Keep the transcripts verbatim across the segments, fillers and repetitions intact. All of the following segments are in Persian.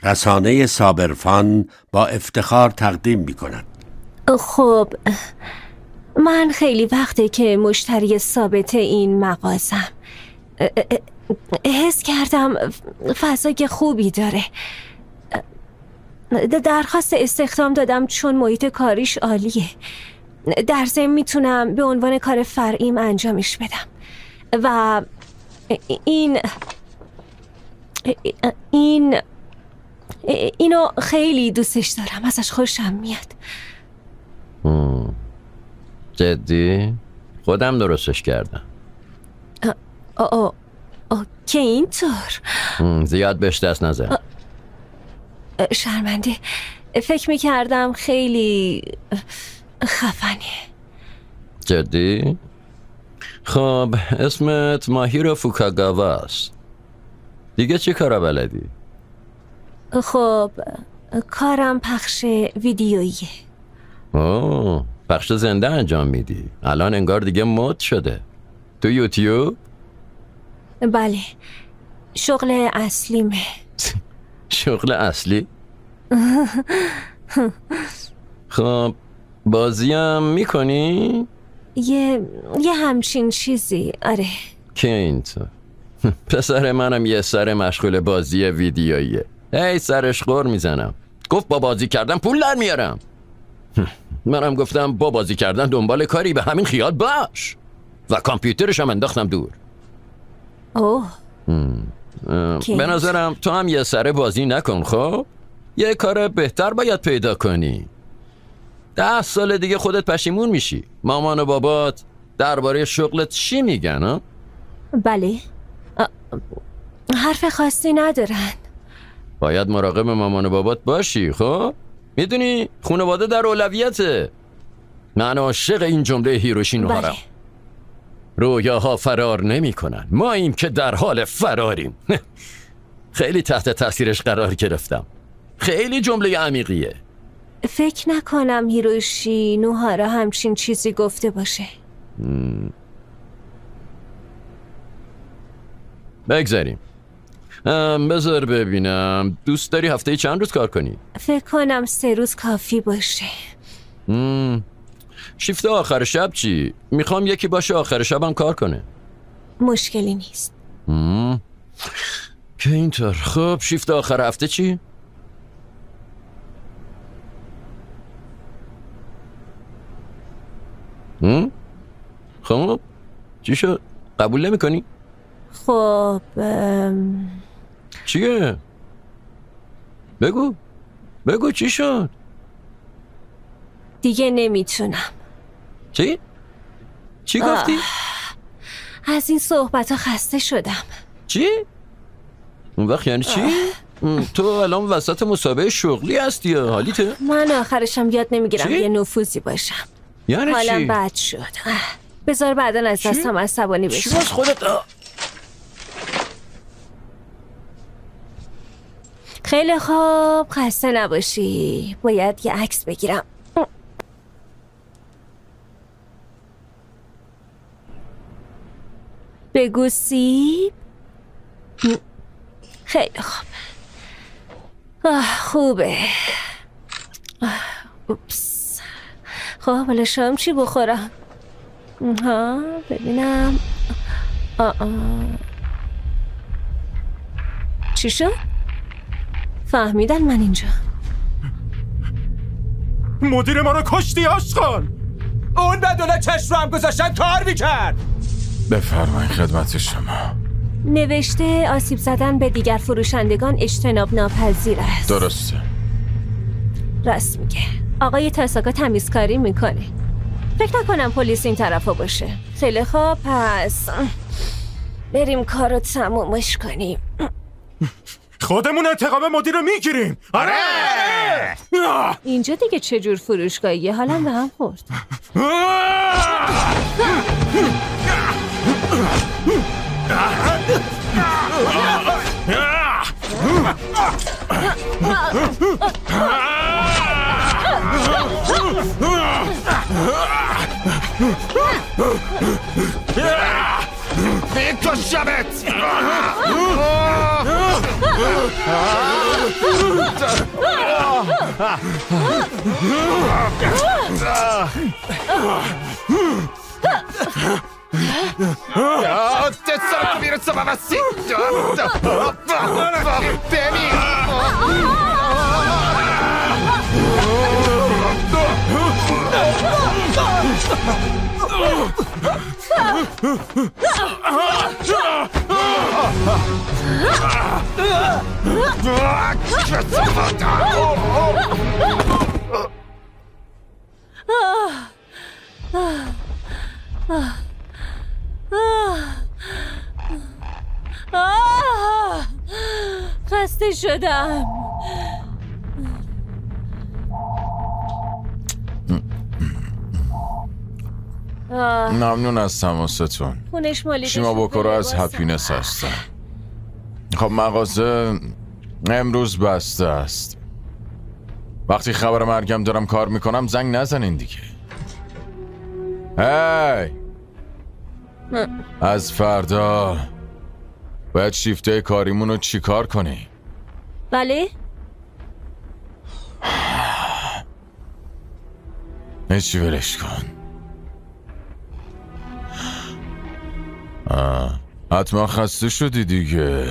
رسانه صابرفان با افتخار تقدیم می کند. خب من خیلی وقته که مشتری ثابت این مغازم. حس کردم فضای خوبی داره. درخواست استخدام دادم چون محیط کاریش عالیه. در ضمن میتونم به عنوان کار فرعیم انجامش بدم و این این اینو خیلی دوستش دارم. ازش خوشم میاد. جدی؟ خودم درستش کردم. آه آه آه که اینطور؟ زیاد بهش دست نزن. شرمنده. فکر میکردم خیلی خفنه. جدی؟ خب اسمت ماهیرو فوکاگاوا است. دیگه چی کارا بلدی؟ خب کارم پخش ویدیوییه. اوه پخش زنده انجام میدی. الان انگار دیگه مد شده. تو یوتیوب؟ بله شغل اصلیمه. شغل اصلی؟ خب بازیم میکنی؟ یه یه همچین چیزی. آره. که اینطور؟ پسر منم یه سر مشغول بازی ویدیوییه. هی سرش غر میزنم. گفت با بازی کردن پول در میارم. منم گفتم با بازی کردن دنبال کاری به همین خیال باش و کامپیوترش هم انداختم دور. اوه به نظرم تو هم یه سر بازی نکن. خب یه کار بهتر باید پیدا کنی. ده سال دیگه خودت پشیمون میشی. مامان و بابات درباره شغلت چی میگن؟ ها؟ بله حرف خاصی ندارن. باید مراقب مامان و بابات باشی. خب میدونی خانواده در اولویته. من عاشق این جمله هیروشی نوهارم. بله. رویاها فرار نمی کنن، ما ایم که در حال فراریم. خیلی تحت تاثیرش قرار گرفتم. خیلی جمله عمیقیه. فکر نکنم هیروشی نوهارا همچین چیزی گفته باشه. بگذاریم. بذار ببینم دوست داری هفته چند روز کار کنی؟ فکر کنم سه روز کافی باشه. مم. شیفت آخر شب چی؟ میخوام یکی باشه آخر شبم کار کنه. مشکلی نیست. مم. که اینطور. خب شیفت آخر هفته چی؟ مم؟ خب چی شد؟ قبول نمی کنی؟ خب ام... چیه؟ بگو بگو چی شد؟ دیگه نمیتونم. چی؟ چی گفتی؟ از این صحبت ها خسته شدم. چی؟ اون وقت یعنی چی؟ تو الان وسط مسابقه شغلی هستی یا حالیته؟ من آخرشم یاد نمیگیرم یه نفوذی باشم. یعنی چی؟ حالم بد شد. بذار بعدن از دستم عصبانی بشم. چی باز خودت؟ خیلی خوب خسته نباشی. باید یه عکس بگیرم. بگو سیب. خیلی خوب. آه خوبه. آه اوپس. خب حالا شام چی بخورم؟ ها ببینم. آه آه. چی شد؟ فهمیدن من اینجا. مدیر ما رو کشتی آشغال. اون بدون چشم رو هم گذاشتن کار میکرد. بفرمایید خدمت شما. نوشته آسیب زدن به دیگر فروشندگان اجتناب ناپذیر است. درسته. راست میگه. آقای تاساکا تمیزکاری میکنه. فکر نکنم پلیس این طرفا باشه. خیلی خوب پس بریم کارو تمومش کنیم. خودمون انتقام مدیر رو میگیریم. آره. اینجا دیگه چه جور فروشگاهیه؟ حالم به هم خورد. بکشمت. Tesoro میرسه و وسیع خسته شدم. ممنون از تماستون. خونش مالی شیما بوکورو از هپینس هستم. خب مغازه امروز بسته است. وقتی خبر مرگم دارم کار میکنم زنگ نزنین دیگه. هی از فردا باید شیفته کاریمون رو چی کار کنی؟ بله؟ هیچی ولش کن. آه. حتما خسته شدی دیگه.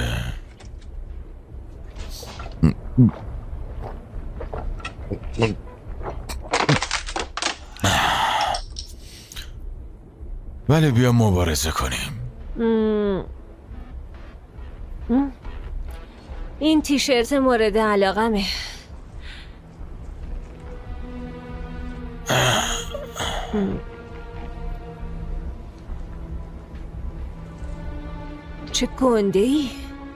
ولی بیا مبارزه کنیم. ام. ام. این تیشرت مورد علاقمه. چه گنده ای؟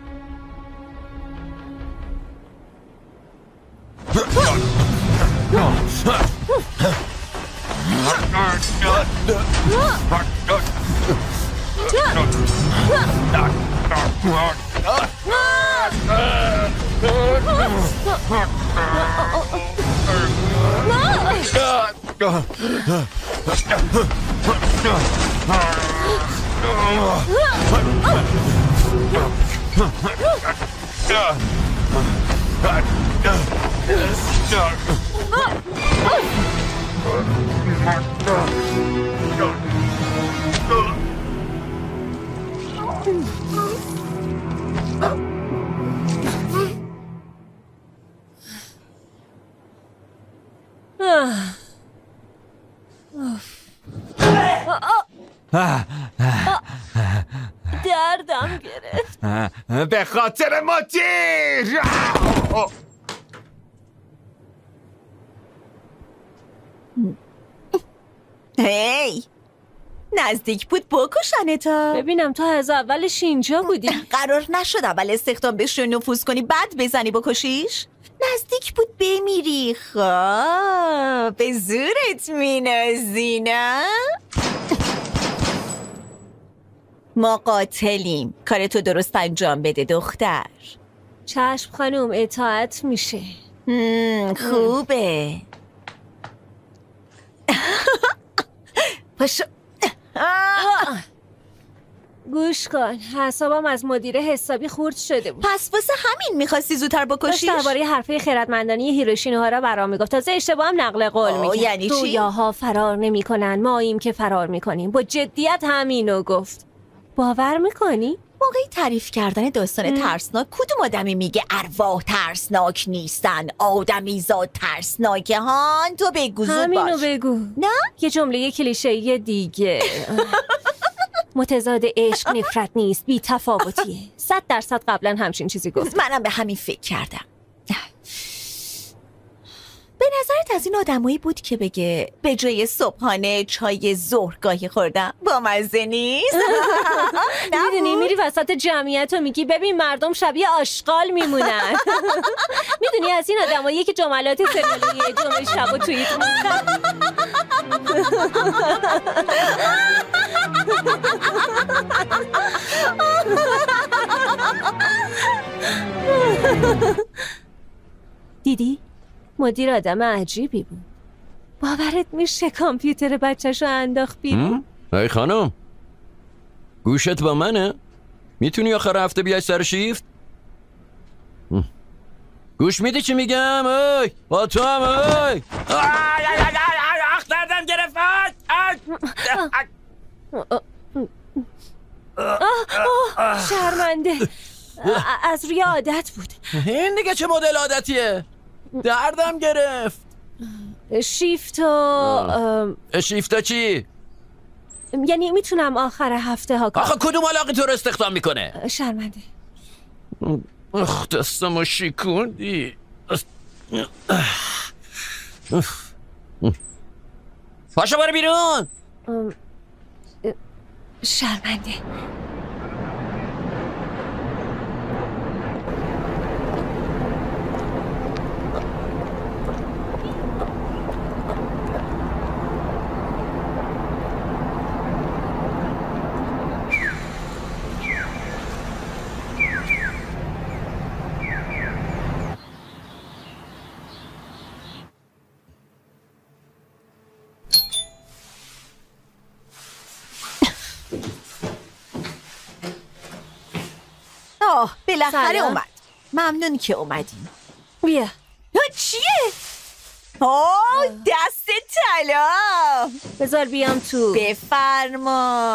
دردم گرفت به خاطر ماتیر. هی نزدیک بود بکشنتا. ببینم تو از اولش اینجا بودی. قرار نشد اول استخدام بشی نفوذ کنی بعد بزنی بکشیش. نزدیک بود بمیری. خب به زورت مینازی نه؟ ما قاتلیم. کارتو درست انجام بده دختر. چشم خانوم اطاعت میشه. خوبه. پاشو. گوش کن، حسابم از مدیر حسابی خورد شده بود. پس واسه همین میخواستی زودتر بکشیش؟ داشت درباره حرفه خردمندانه هیروشینوها را برام میگفت. تازه اشتباه هم نقل قول میگه. یعنی چی؟ رویاها فرار نمیکنن، ماییم که فرار میکنیم. با جدیت همینو گفت. باور میکنی؟ موقعی تعریف کردن داستان ترسناک کدوم آدمی میگه ارواح ترسناک نیستن، آدمی زاد ترسناکه هان؟ تو بگو زود باش. همینو بگو. نه؟ یه جمله کلیشه‌ای دیگه. متضاد عشق نفرت نیست، بی تفاوتیه. صد درصد قبلا همچین چیزی گفت. منم به همین فکر کردم. به نظرت از این آدمایی بود که بگه به جای صبحانه چای ظهر گاهی خوردم با مزه نیست؟ میدونی میری وسط جمعیت و میگی ببین مردم شبیه آشغال میمونن. میدونی از این آدمایی که جملات سریالی جمعه شب و توییت میکنن. دیدی؟ مدیر آدم عجیبی بود. باورت میشه کامپیوتر بچه‌شو انداخت بیرون؟ ای خانم گوشت با منه؟ میتونی آخر هفته بیای سر شیفت؟ گوش میدی چی میگم؟ اوی با تو هم اوی اخ دردم گرفت. شرمنده. از روی عادت بود. این دیگه چه مدل عادتیه؟ دردم گرفت. شیفتا. شیفتا چی؟ یعنی میتونم آخر هفته ها کار. آخه کدوم علاقه تو رو استخدام میکنه؟ شرمنده. اخ دستمو شکوندی. پاشو برو بیرون. شرمنده. آه بالاخره سلام. اومد. ممنون که اومدیم. بیا. ها، چیه؟ آه دست طلا. بذار بیام تو. بفرما.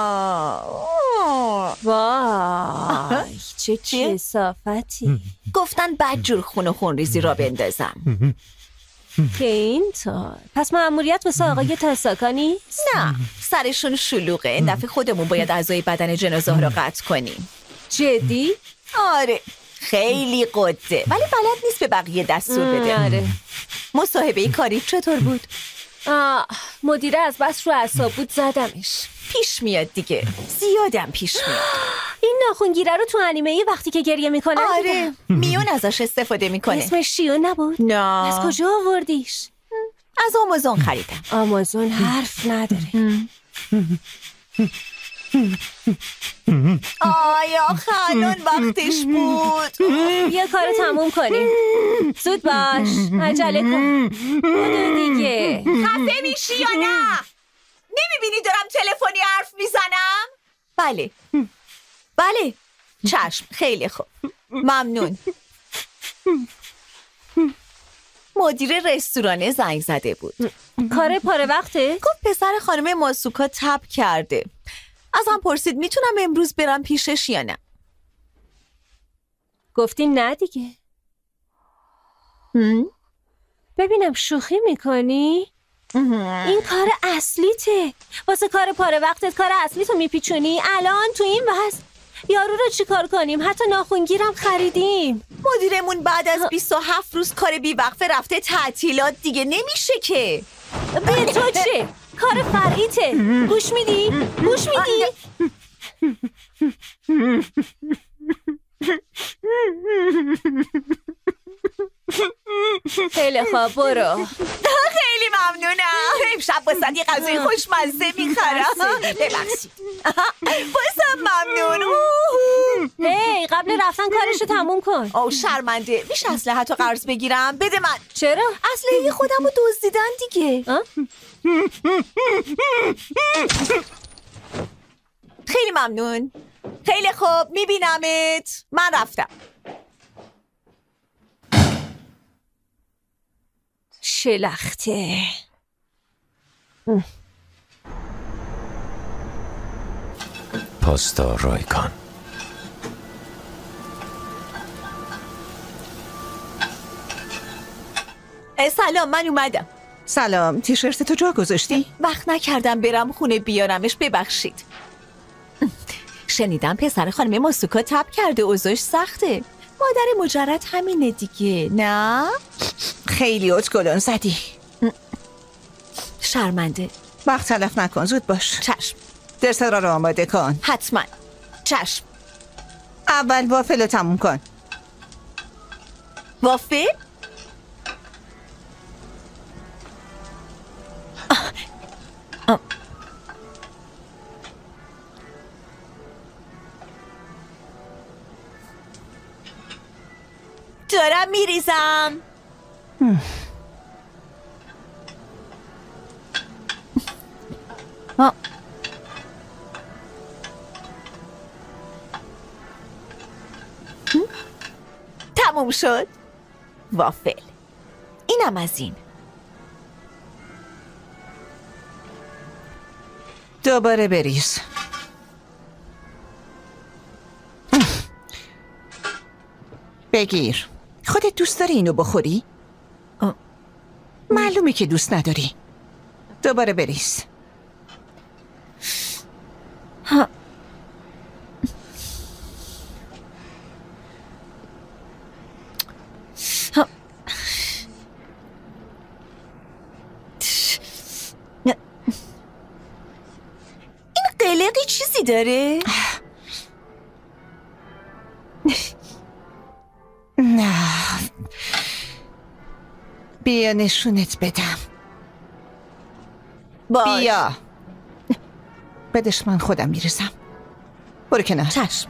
آه. وای چه کثافتی. گفتن بدجور خون و خون ریزی را بندازم. که اینطور. پس مأموریت واسه آقای تاساکا نیست؟ نه سرشون شلوغه. این دفعه خودمون باید اعضای بدن جنازه ها رو قطع کنیم. جدی؟ آره خیلی قده ولی بلد نیست به بقیه دستور بده. آره. مصاحبه کاری چطور بود؟ آه مدیره از بس رو اعصاب بود زدمش. پیش میاد دیگه. زیادم پیش میاد. این ناخونگیره رو تو انیمه وقتی که گریه میکنن آره میون ازش استفاده میکنه. اسمش شیون نبود؟ نه. از کجا آوردیش؟ از آمازون خریدم. آمازون حرف نداره. آیا خالون وقتش بود. بیا کارو تموم کنیم. زود باش. عجله کن. بودو دیگه. خفه میشی یا نه؟ نمیبینی دارم تلفنی حرف میزنم؟ بله بله چشم خیلی خوب ممنون. مدیر رستوران زنگ زده بود. کار پاره وقته؟ گفت پسر خانم ماسوکا تب کرده. ازم پرسید میتونم امروز برم پیشش یا نه. گفتی نه دیگه. هم؟ ببینم شوخی میکنی؟ این کار اصلیته. واسه کار پاره وقتت کار اصلیتو میپیچونی. الان تو این وضع یارو رو چی کار کنیم؟ حتی ناخونگیرم خریدیم. مدیرمون بعد از بیست و هفت روز کار بیوقفه رفته تعطیلات دیگه نمیشه که. به تو چه؟ کار فرعیته. گوش میدی؟ گوش میدی؟ خیلی خوب برو. خیلی ممنونم. امشب باسم یه غذای خوشمزه میخرم. ببخشید. بازم ممنون. هی قبل رفتن کارشو تموم کن. او شرمنده. میشه اسلحه تو قرض بگیرم؟ بده من. چرا؟ اسلحه خودم رو دزدیدن دیگه. خیلی ممنون. خیلی خوب میبینمت. من رفتم. شلخته. پاستا رایکان. سلام من اومدم. سلام تیشرت تو جا گذاشتی؟ وقت نکردم برم خونه بیارمش ببخشید. شنیدم پسر خانم ماسوکا تب کرده اوضاعش سخته. مادر مجرد همینه دیگه نه؟ خیلی اتکلون زدی. شرمنده. وقت تلف نکن زود باش. چشم. دسر رو آماده کن. حتما. چشم. اول وافل رو تموم کن. وافل؟ آه. آه. دارم میریزم. آه. تموم شد. وافل. اینم از این. دوباره بریز. بگیر. خودت دوست داری اینو بخوری؟ معلومه که دوست نداری. دوباره بریز. ها. ها. این قلقی چیزی داره؟ نه. بیا نشونت بدم. باش. بیا. بدش من خودم میرسم. برو کنار. چشم.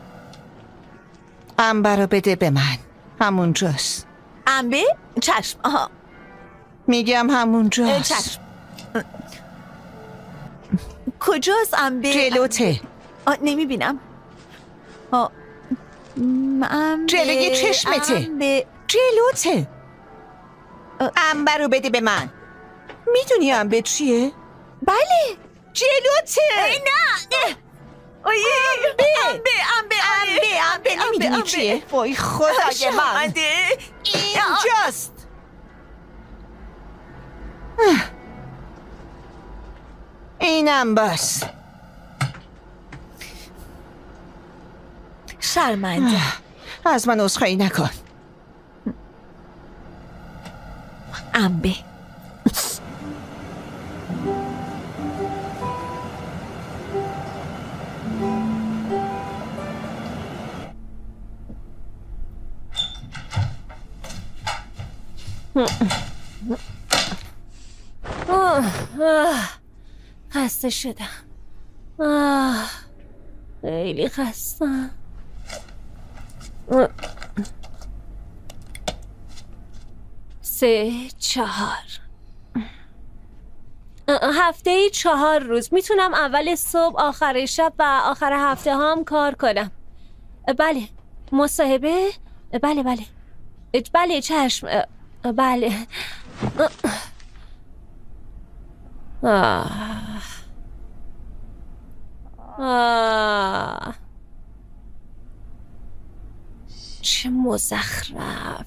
انبر رو بده به من. همونجاست. انبه؟ چشم. آها. میگم همونجاست. چشم. کجاست انبه؟ جلوته. آه نمیبینم. آه انبه. جلوی چشمته. انبه. جلوته. انبر رو بده به من. میدونی انبه چیه؟ بله. جلوته. نه. آیه انبه انبه انبه انبه انبه نمیدونی چیه؟ وای خدای من. اینجاست. اینم بس. شرمنده. از من عذرخواهی نکن. انبه. آه آه خسته شدم. آه خیلی خستم. سه چهار هفته ای چهار روز. میتونم اول صبح، آخر شب و آخر هفته هم کار کنم. بله. مصاحبه؟ بله بله بله چشم. بله. آه. آه. چه مزخرف.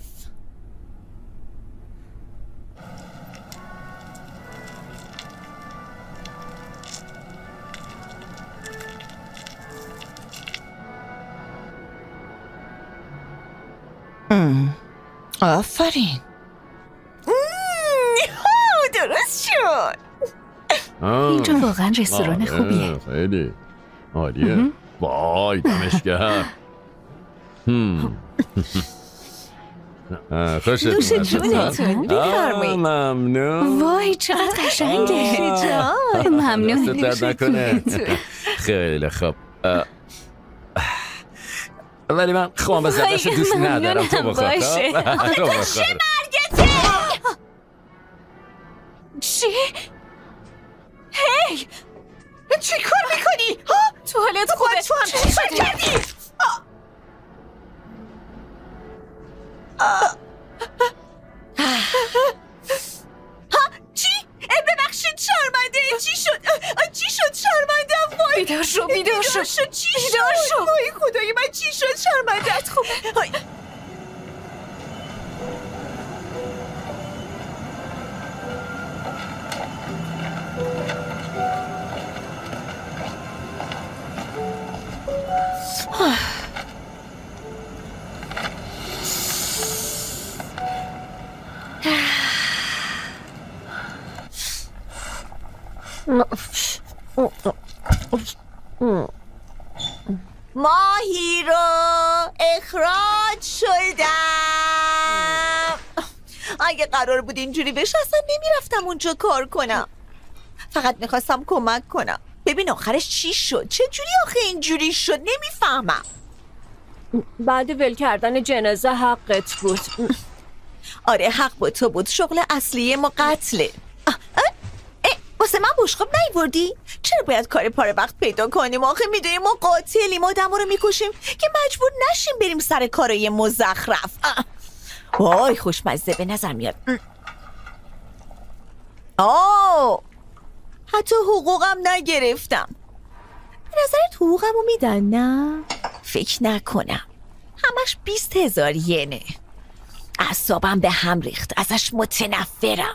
آفرین. درست شد. اینجا واقعا رستوران خوبیه. خیلی عالیه. وای دمش گرم. خوشت نوش اومد؟ جونتون. بفرمایید. ممنون. وای چقدر قشنگه. جان ممنون. دست درد نکنه. خیلی خوب. ولی من خوام بزدش دوست ندارم. تو بخور. تو بخور. چی؟ هی چی کار میکنی؟ توالت خوبه. تو هم چی کار کردی؟ ها چی؟ ببخشید شرمنده. چی شد؟ چی شد شرمنده؟ وای بیدار شو بیدار شو. چی شد؟ وای خدای من چی شد؟ شرمنده‌ات خوبه. ماهی رو اخراج شدم. اگه قرار بود اینجوری بشه اصلا نمیرفتم اونجا کار کنم. فقط میخواستم کمک کنم. ببین آخرش چی شد؟ چه جوری آخه اینجوری شد؟ نمیفهمم. بعد ول کردن جنازه حقت بود. آره حق با تو بود. شغل اصلی ما قتله. واسه من بشقاب نیوردی؟ چرا باید کار پاره وقت پیدا کنیم؟ آخه میدونیم ما قاتلیم، آدم رو میکشیم که مجبور نشیم بریم سر کارای مزخرف. وای خوشمزه به نظر میاد. آه حتی حقوقم نگرفتم. به نظرت حقوقمو میدن نه؟ فکر نکنم. همش بیست هزار ینه. اعصابم به هم ریخت. ازش متنفرم.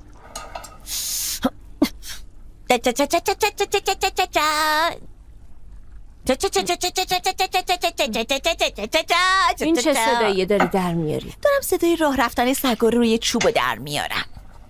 این چه صدایی داری در میاری؟ دارم صدای راه رفتن سگا روی چوبو در میارم.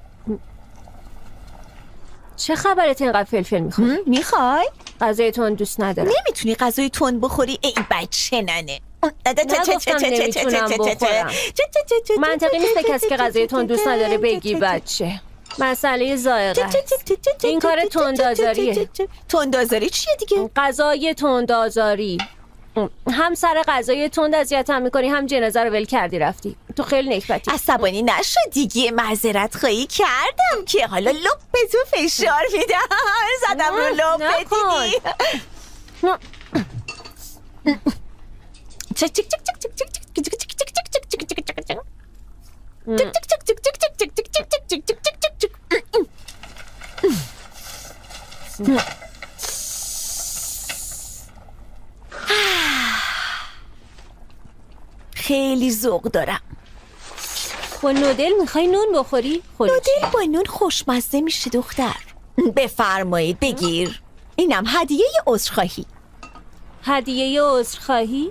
چه خبرت اینقدر فلفل میخوری؟ میخوای؟ غذای تون دوست ندارم. نمیتونی غذای تون بخوری؟ ای بچه ننه. نگفتم نمیتونم بخورم. منطقی نیست کسی که غذای تون دوست نداره بگی بچه. مسئله ذائقه است. این کار تندآزاریه. تندآزاری چیه دیگه؟ غذای تندآزاری. هم سر غذای تند اذیتم میکنی، هم جنازه رو ول کردی رفتی. تو خیلی نکبتی. عصبانی نشو دیگه. معذرت خواهی کردم که حالا لپ تو فشار میدم. زدم رو لپ دیدی. چک چک چک چک چک چک چک چک چک چک چک چک چک خیلی ذوق دارم. با نودل میخوای نون بخوری؟ نودل با نون خوشمزه میشه دختر. بفرمایید بگیر. اینم هدیه عذرخواهی. هدیه عذرخواهی؟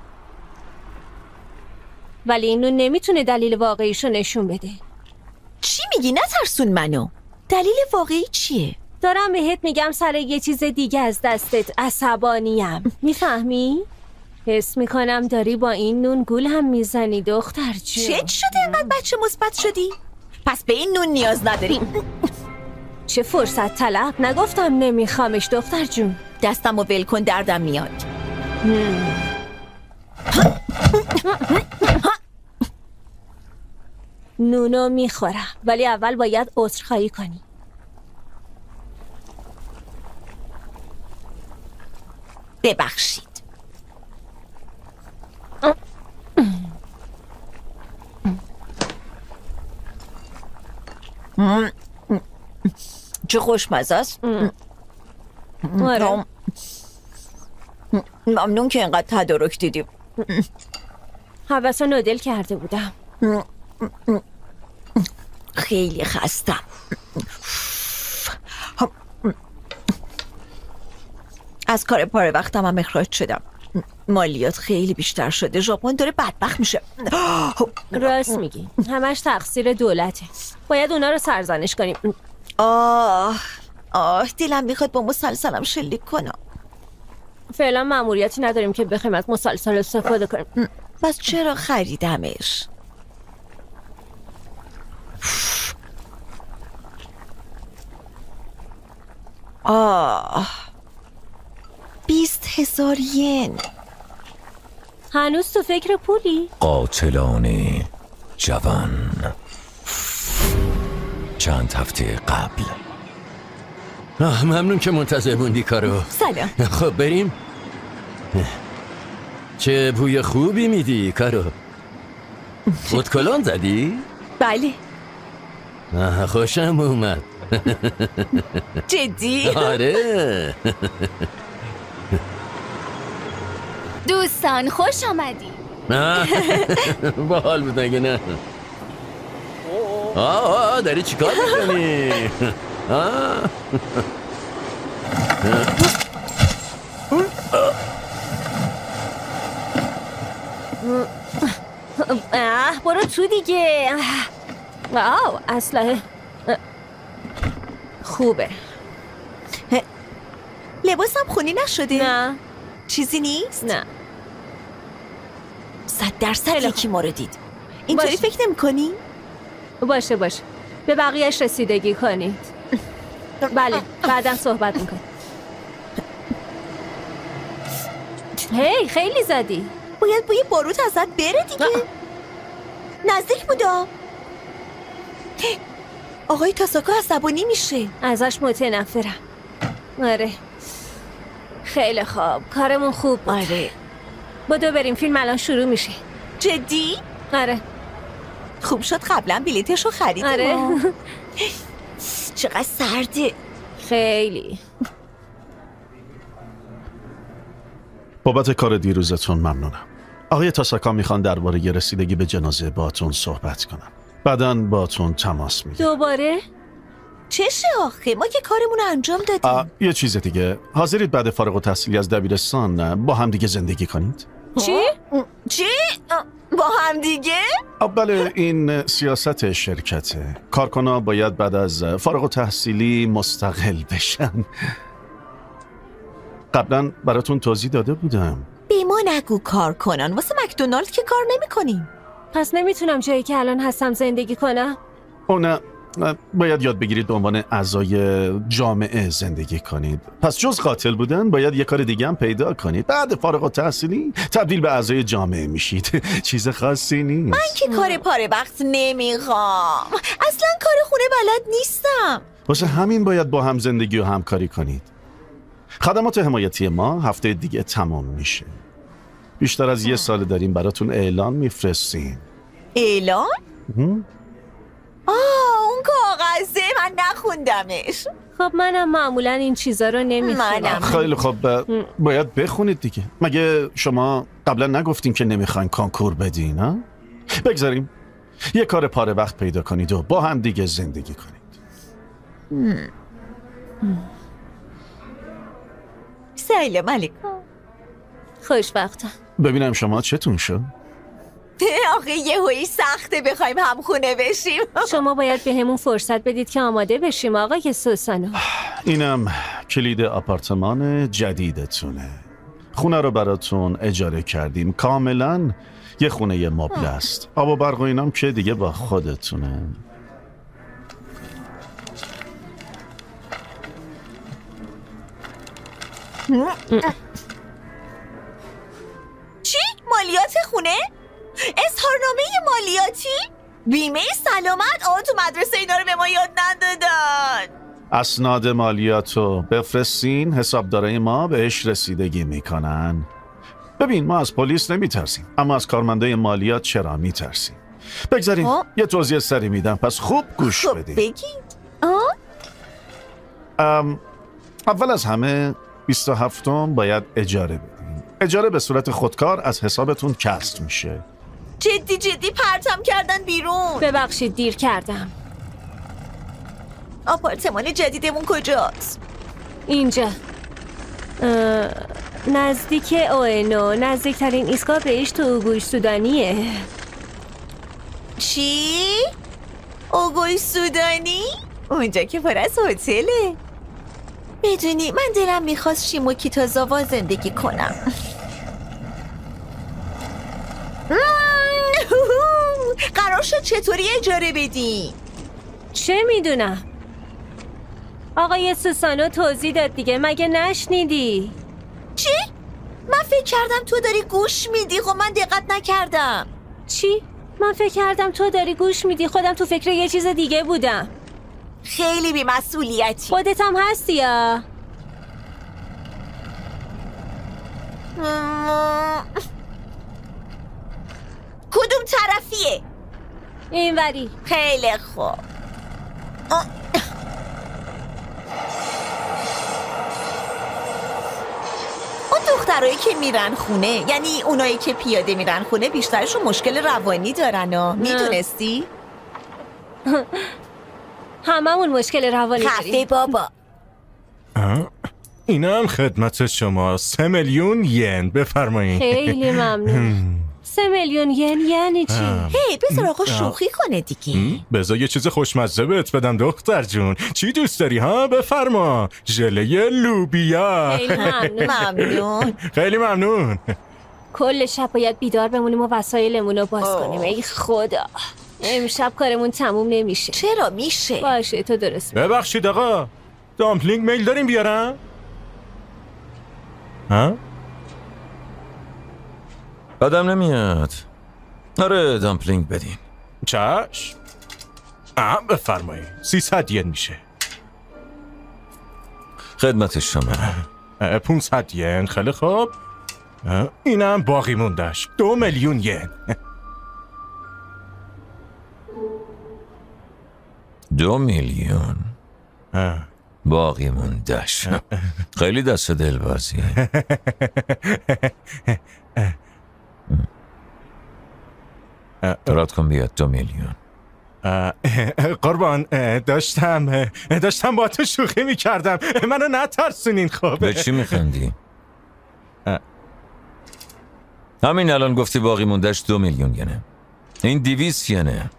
ولی این نون نمیتونه دلیل واقعیشو نشون بده. چی میگی؟ نترسون منو. دلیل واقعی چیه؟ دارم بهت میگم سر یه چیز دیگه از دستت عصبانیم. میفهمی؟ حس میکنم داری با این نون گول هم میزنی دختر جون. چه شده اینقدر بچه مثبت شدی؟ پس به این نون نیاز نداری. چه فرصت طلب؟ نگفتم نمیخوامش دختر جون. دستمو ول کن دردم میاد. نونو میخورم ولی اول باید عذرخواهی کنی. ببخشید. چه خوشمزه است. آره. ممنون که اینقدر تدارک دیدیم. حوث نودل کرده بودم. خیلی خستم. از کار پاره وقتم هم اخراج شدم. مالیات خیلی بیشتر شده. ژاپن داره بدبخت میشه. راست میگی. همش تقصیر دولته. باید اونا رو سرزنش کنیم. آه آه دلم میخواد با مسلسلم شلیک کنم. فعلا مأموریتی نداریم که بخوایم از مسلسل استفاده کنیم. بس چرا خریدمش؟ آه بیست هزار ین. هنوز تو فکر پولی؟ قاتلان جوان چند هفته قبل. آه ممنون که منتظر موندی کارو. سلام. خب بریم. چه بوی خوبی میدی کارو. خودکلون زدی؟ بله. آه خوشم اومد. جدی؟ آره. دوستان خوش آمدی. با حال بود اگه نه. آه آه داری چی کار میکنی؟ اه برو تو دیگه. واو اسلحه خوبه. لباسم خونی نشده؟ نه. چیزی نیست؟ نه. صد درصد یکی ما رو دید. اینطوری فکر نمی کنی؟ باشه باشه به بقیهش رسیدگی کنید. بله بعدم صحبت میکنی. هی خیلی زدی. باید بوی باروت ازت بره دیگه. نزدیک بودا. آقای تاساکا عصبانی میشه. ازش متنفرم. آره خیلی خوب کارمون خوب بود. آره بدو بریم فیلم الان شروع میشه. جدی؟ آره خوب شد قبلا بلیتشو خریدیم. آره. چقدر سرده. خیلی. بابت کار دیروزتون ممنونم. آقای تاساکا میخوان درباره یه رسیدگی به جنازه باتون صحبت کنم. بعداً باتون تماس میگیرم. دوباره؟ چشه آخه؟ ما که کارمون رو انجام دادیم. یه چیز دیگه، حاضرید بعد فارغ التحصیلی از دبیرستان با هم دیگه زندگی کنید؟ چی؟ چی؟ با هم دیگه؟ بله، این سیاست شرکته. کارکنان باید بعد از فارغ التحصیلی مستقل بشن. قبلا براتون توضیح داده بودم. به ما نگو کار کنن. واسه مکدونالد که کار نمی کنیم. پس نمیتونم جایی که الان هستم زندگی کنم؟ او نه، باید یاد بگیرید به عنوان اعضای جامعه زندگی کنید. پس جز قاتل بودن باید یه کار دیگه هم پیدا کنید. بعد فارغ التحصیلی تبدیل به اعضای جامعه میشید. چیز خاصی نیست. من که کار پاره وقت نمیخوام. اصلا کار خونه بلد نیستم. واسه همین باید با هم زندگی و همکاری کنید. خدمات حمایتی ما هفته دیگه تمام میشه. بیشتر از یه سال داریم براتون اعلان میفرستیم. اعلان؟ آه اون کاغذه من نخوندمش. خب منم معمولا این چیزا رو نمیخونم. خیلی خب باید بخونید دیگه. مگه شما قبلا نگفتین که نمیخواین کانکور بدین ها؟ بگذاریم یه کار پاره وقت پیدا کنید و با هم دیگه زندگی کنید. سلام علیکم. خوشبختم. ببینم شما چتون شد؟ آخه یه هایی سخته بخوایم همخونه بشیم. شما باید به همون فرصت بدید که آماده بشیم آقای سوسانو. اینم کلید آپارتمان جدیدتونه. خونه رو براتون اجاره کردیم. کاملا یه خونه مبل است. آب و برق و اینام که دیگه با خودتونه. چی؟ مالیات خونه؟ اظهارنامه مالیاتی؟ بیمه سلامت؟ آه تو مدرسه اینا رو به ما یاد ندادن. اسناد مالیاتو بفرستین، حسابدارای ما بهش رسیدگی میکنن. ببین ما از پلیس نمیترسیم، اما از کارمندای مالیات چرا میترسیم؟ بگذارین یه توضیح سری میدم، پس خوب گوش خب بدین. بگی آه؟ ام، اول از همه بیست و هفتم باید اجاره بدین. اجاره به صورت خودکار از حسابتون کسر میشه. جدی جدی پرتم کردن بیرون. ببخشید دیر کردم. آپارتمان جدیدمون کجاست؟ اینجا نزدیک اوینو، نزدیکترین ایستگاه بهش تو اوگوی سودانیه. چی؟ اوگوی سودانی؟ اونجا که پر از هتله. میدونی من دلم میخواست شیموکیتازاوا زندگی کنم. قرار شد چطوری اجاره بدی؟ چه میدونم؟ آقای سوسانو توضیح داد دیگه، مگه نشنیدی؟ چی؟ من فکر کردم تو داری گوش میدی. خب من دقت نکردم. چی؟ من فکر کردم تو داری گوش میدی. خودم تو فکر یه چیز دیگه بودم. خیلی بی‌مسئولیتی. خودت هم هستی یا؟ کدوم طرفیه؟ اینوری. خیلی خوب. اون دخترایی که میرن خونه، یعنی اونایی که پیاده میرن خونه، بیشترشون مشکل روانی دارن ها. میدونستی؟ هممون مشکل روانی داریم. خفه بابا. اینا هم خدمت شما. سه میلیون ین بفرمایید. خیلی ممنون. سه میلیون ین یعنی چی؟ هی بذار آقا شوخی کنه دیگه. بذار یه چیز خوشمزه بهت بدم دختر جون. چی دوست داری ها؟ بفرما. ژله لوبیا. خیلی ممنون. ممنون. خیلی ممنون. کل شب باید بیدار بمونیم و وسایلمون رو باز کنیم. ای خدا، امشب کارمون تموم نمیشه. چرا میشه؟ باشه تو درست. ببخشید آقا، دامپلینگ میل داریم بیارم؟ ها؟ آدم نمیاد. آره دامپلینگ بدین. چشم. آه بفرمایید. سیصد ین میشه. خدمت شما. پونصد ین. خیلی خوب. اینم باقی موندش. دو میلیون ین. دو میلیون اه. باقی موندش. خیلی دست دلبازی. راد کن بیاد دو میلیون. قربان داشتم داشتم با تو شوخی میکردم، منو نترسونین. خب به چی میخندی؟ همین الان گفتی باقی موندش دو میلیون ینه. این دیویس ینه.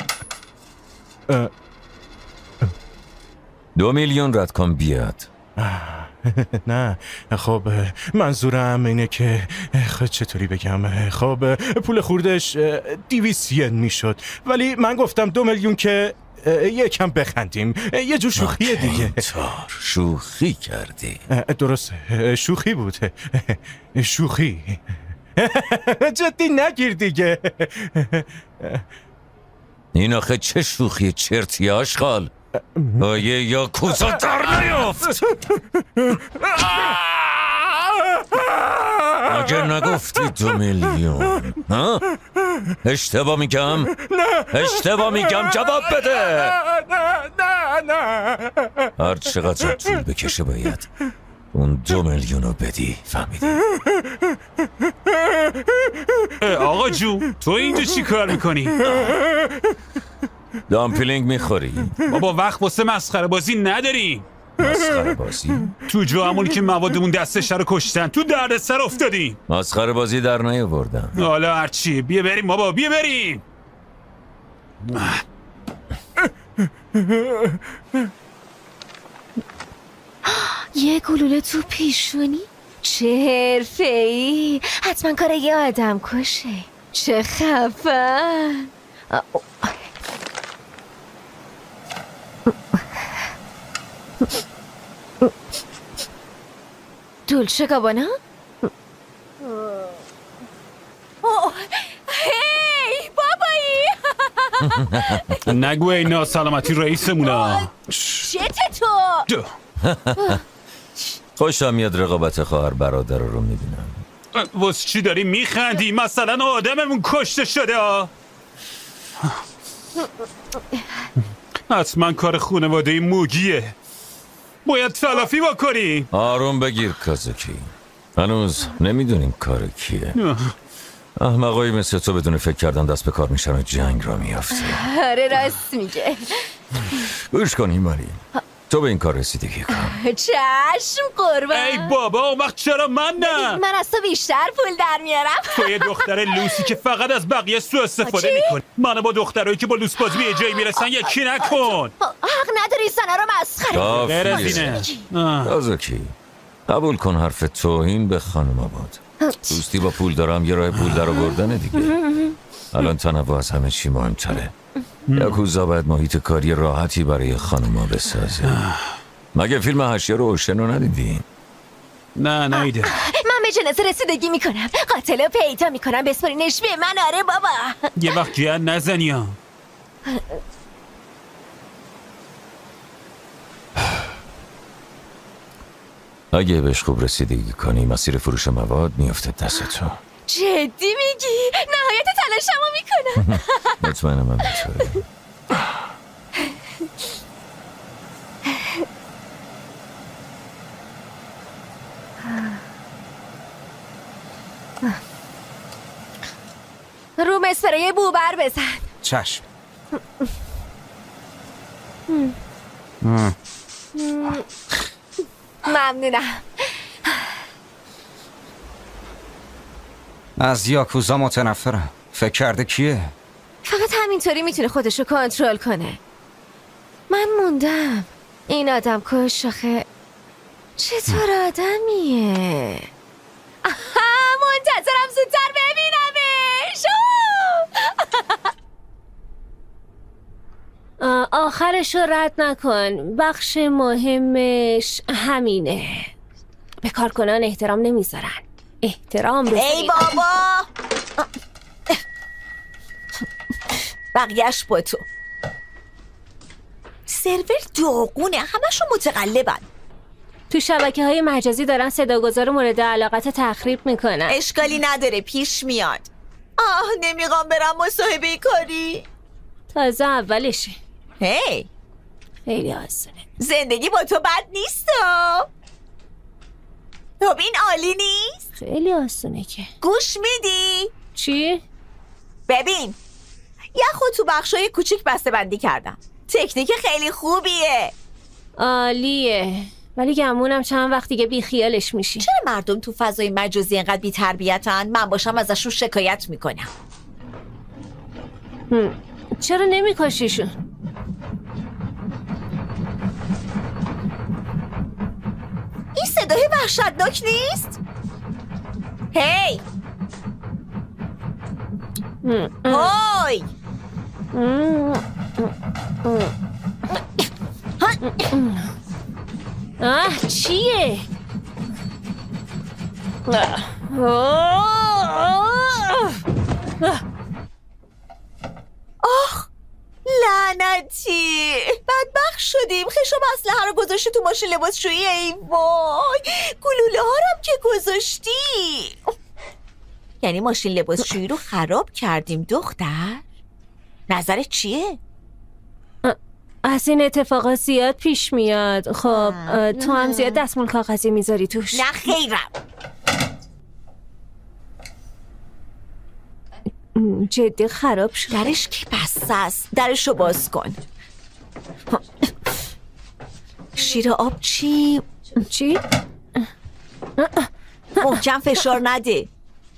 دو میلیون رد کن بیاد. نه خب منظورم اینه که خب چطوری بگم، خب پول خوردش دیویس ین میشد، ولی من گفتم دو میلیون که یکم بخندیم، یه جو شوخیه دیگه. تار شوخی کردی. درسته شوخی بود، شوخی. جدی نگیر دیگه. این آخه چه شوخی چرتی آشغال. آیه یا کوزا در نیافت. اگر نگفتی دو میلیون ها؟ اشتباه میگم؟ نه اشتباه میگم، جواب بده. نه نه نه. هر چقدر طول بکشه باید اون دو میلیون رو بدی، فهمیدی؟ آقا جو تو اینجا چی کار میکنی؟ دامپلینگ میخوری؟ بابا وقت واسه مسخره بازی نداریم. مسخره بازی؟ تو جو همونی که موادمون دستش رو کشتن تو دردسر افتادیم. مسخره بازی در نیاوردم. حالا هرچی، بیا بریم بابا، بیا بریم. یه گلوله تو پیشونی؟ چه حرفه‌ای؟ حتما کار یه آدم کشه. چه خفن. دولچه گابانا؟ هی بابایی. نگو اینا سلامتی رئیسمونا. چته تو؟ خوشم میاد رقابت خواهر برادر رو میبینم. واس چی داری میخندی؟ مثلا آدممون کشته شده ها. حتما کار خانواده موگیه، باید تلافی بکنی. آروم بگیر کازوکی، هنوز نمیدونیم کار کیه. احمقایی مثل تو بدون فکر کردن دست به کار میشن و جنگ را میافته. آره راست میگه. گوش کن هیماری، تو به این کار رسیدگی کن. چشم قربان. ای بابا اون وقت چرا من نه؟ من از تو بیشتر پول در میارم. تو یه دختر لوسی که فقط از بقیه سوء استفاده میکنی. منو با دخترایی که با لوس بازی به جایی میرسن یکی نکن. حق نداری سنا رو مسخره. غیر از اینه. کازوکی قبول کن حرف توهین به خانم آباد. دوستی با پول دارم یه راه پول در آوردن دیگه. الان تنوع از همه چی مهمتره. یاکوزا باید محیط کاری راحتی برای خانوما بسازه. مگه فیلم هشیه رو اوشن رو ندیدی؟ نه نیده. من به جنازه رسیدگی میکنم، قاتل رو پیدا میکنم، بسپرینش به من. آره بابا یه وقت جهن نزنی ها. اگه بهش خوب رسیدگی کنی مسیر فروش مواد میفته دست تو. جدی میگی؟ نهایت تلاشمو میکنم. مطمئنم من میتونم. روم اسپری بوبر بزن. چشم. ممنونم. از یاکوزا متنفرم. فکر کرده کیه؟ فقط همینطوری میتونه خودشو کنترل کنه. من موندم. این آدم کش آخه چطور آدمیه؟ آها منتظرم زودتر ببینمش. آخرشو رد نکن. بخش مهمش همینه. به کارکنان احترام نمیذارن. احترام بذارین. ای بابا بقیهش با تو. سرور داغونه، همشون متقلبن. تو شبکه های مجازی دارن صداگذار مورد علاقت تخریب میکنن. اشکالی نداره، پیش میاد. آه نمیخوام برم مصاحبه کاری. تازه اولشه. هی خیلی آسونه. زندگی با تو بد نیست. خب این عالی نیست؟ خیلی آسونه که. گوش میدی؟ چی؟ ببین یخو تو بخشای کوچیک بسته بندی کردم. تکنیک خیلی خوبیه. عالیه. ولی گمونم چند وقت دیگه بی خیالش میشی. چرا مردم تو فضای مجازی اینقدر بی تربیتن؟ من باشم ازشون شکایت میکنم. چرا نمیکشیشون؟ این صدای وحشتناک نیست؟ هی هوی آه چیه؟ آخ لعنتی بدبخت شدیم. خشم اسلحه رو گذاشتی تو ماشین لباسشویی. ای وای گلوله ها رو که گذاشتی. یعنی ماشین لباسشویی رو خراب کردیم دختر؟ نظرت چیه؟ از این اتفاقات زیاد پیش میاد. خب تو هم زیاد دستمال کاغذی میذاری توش. نه خیرم. جدی خراب شد. درش که بسته است. درشو باز کن. شیر آب چی؟ چی؟ محکم فشار نده.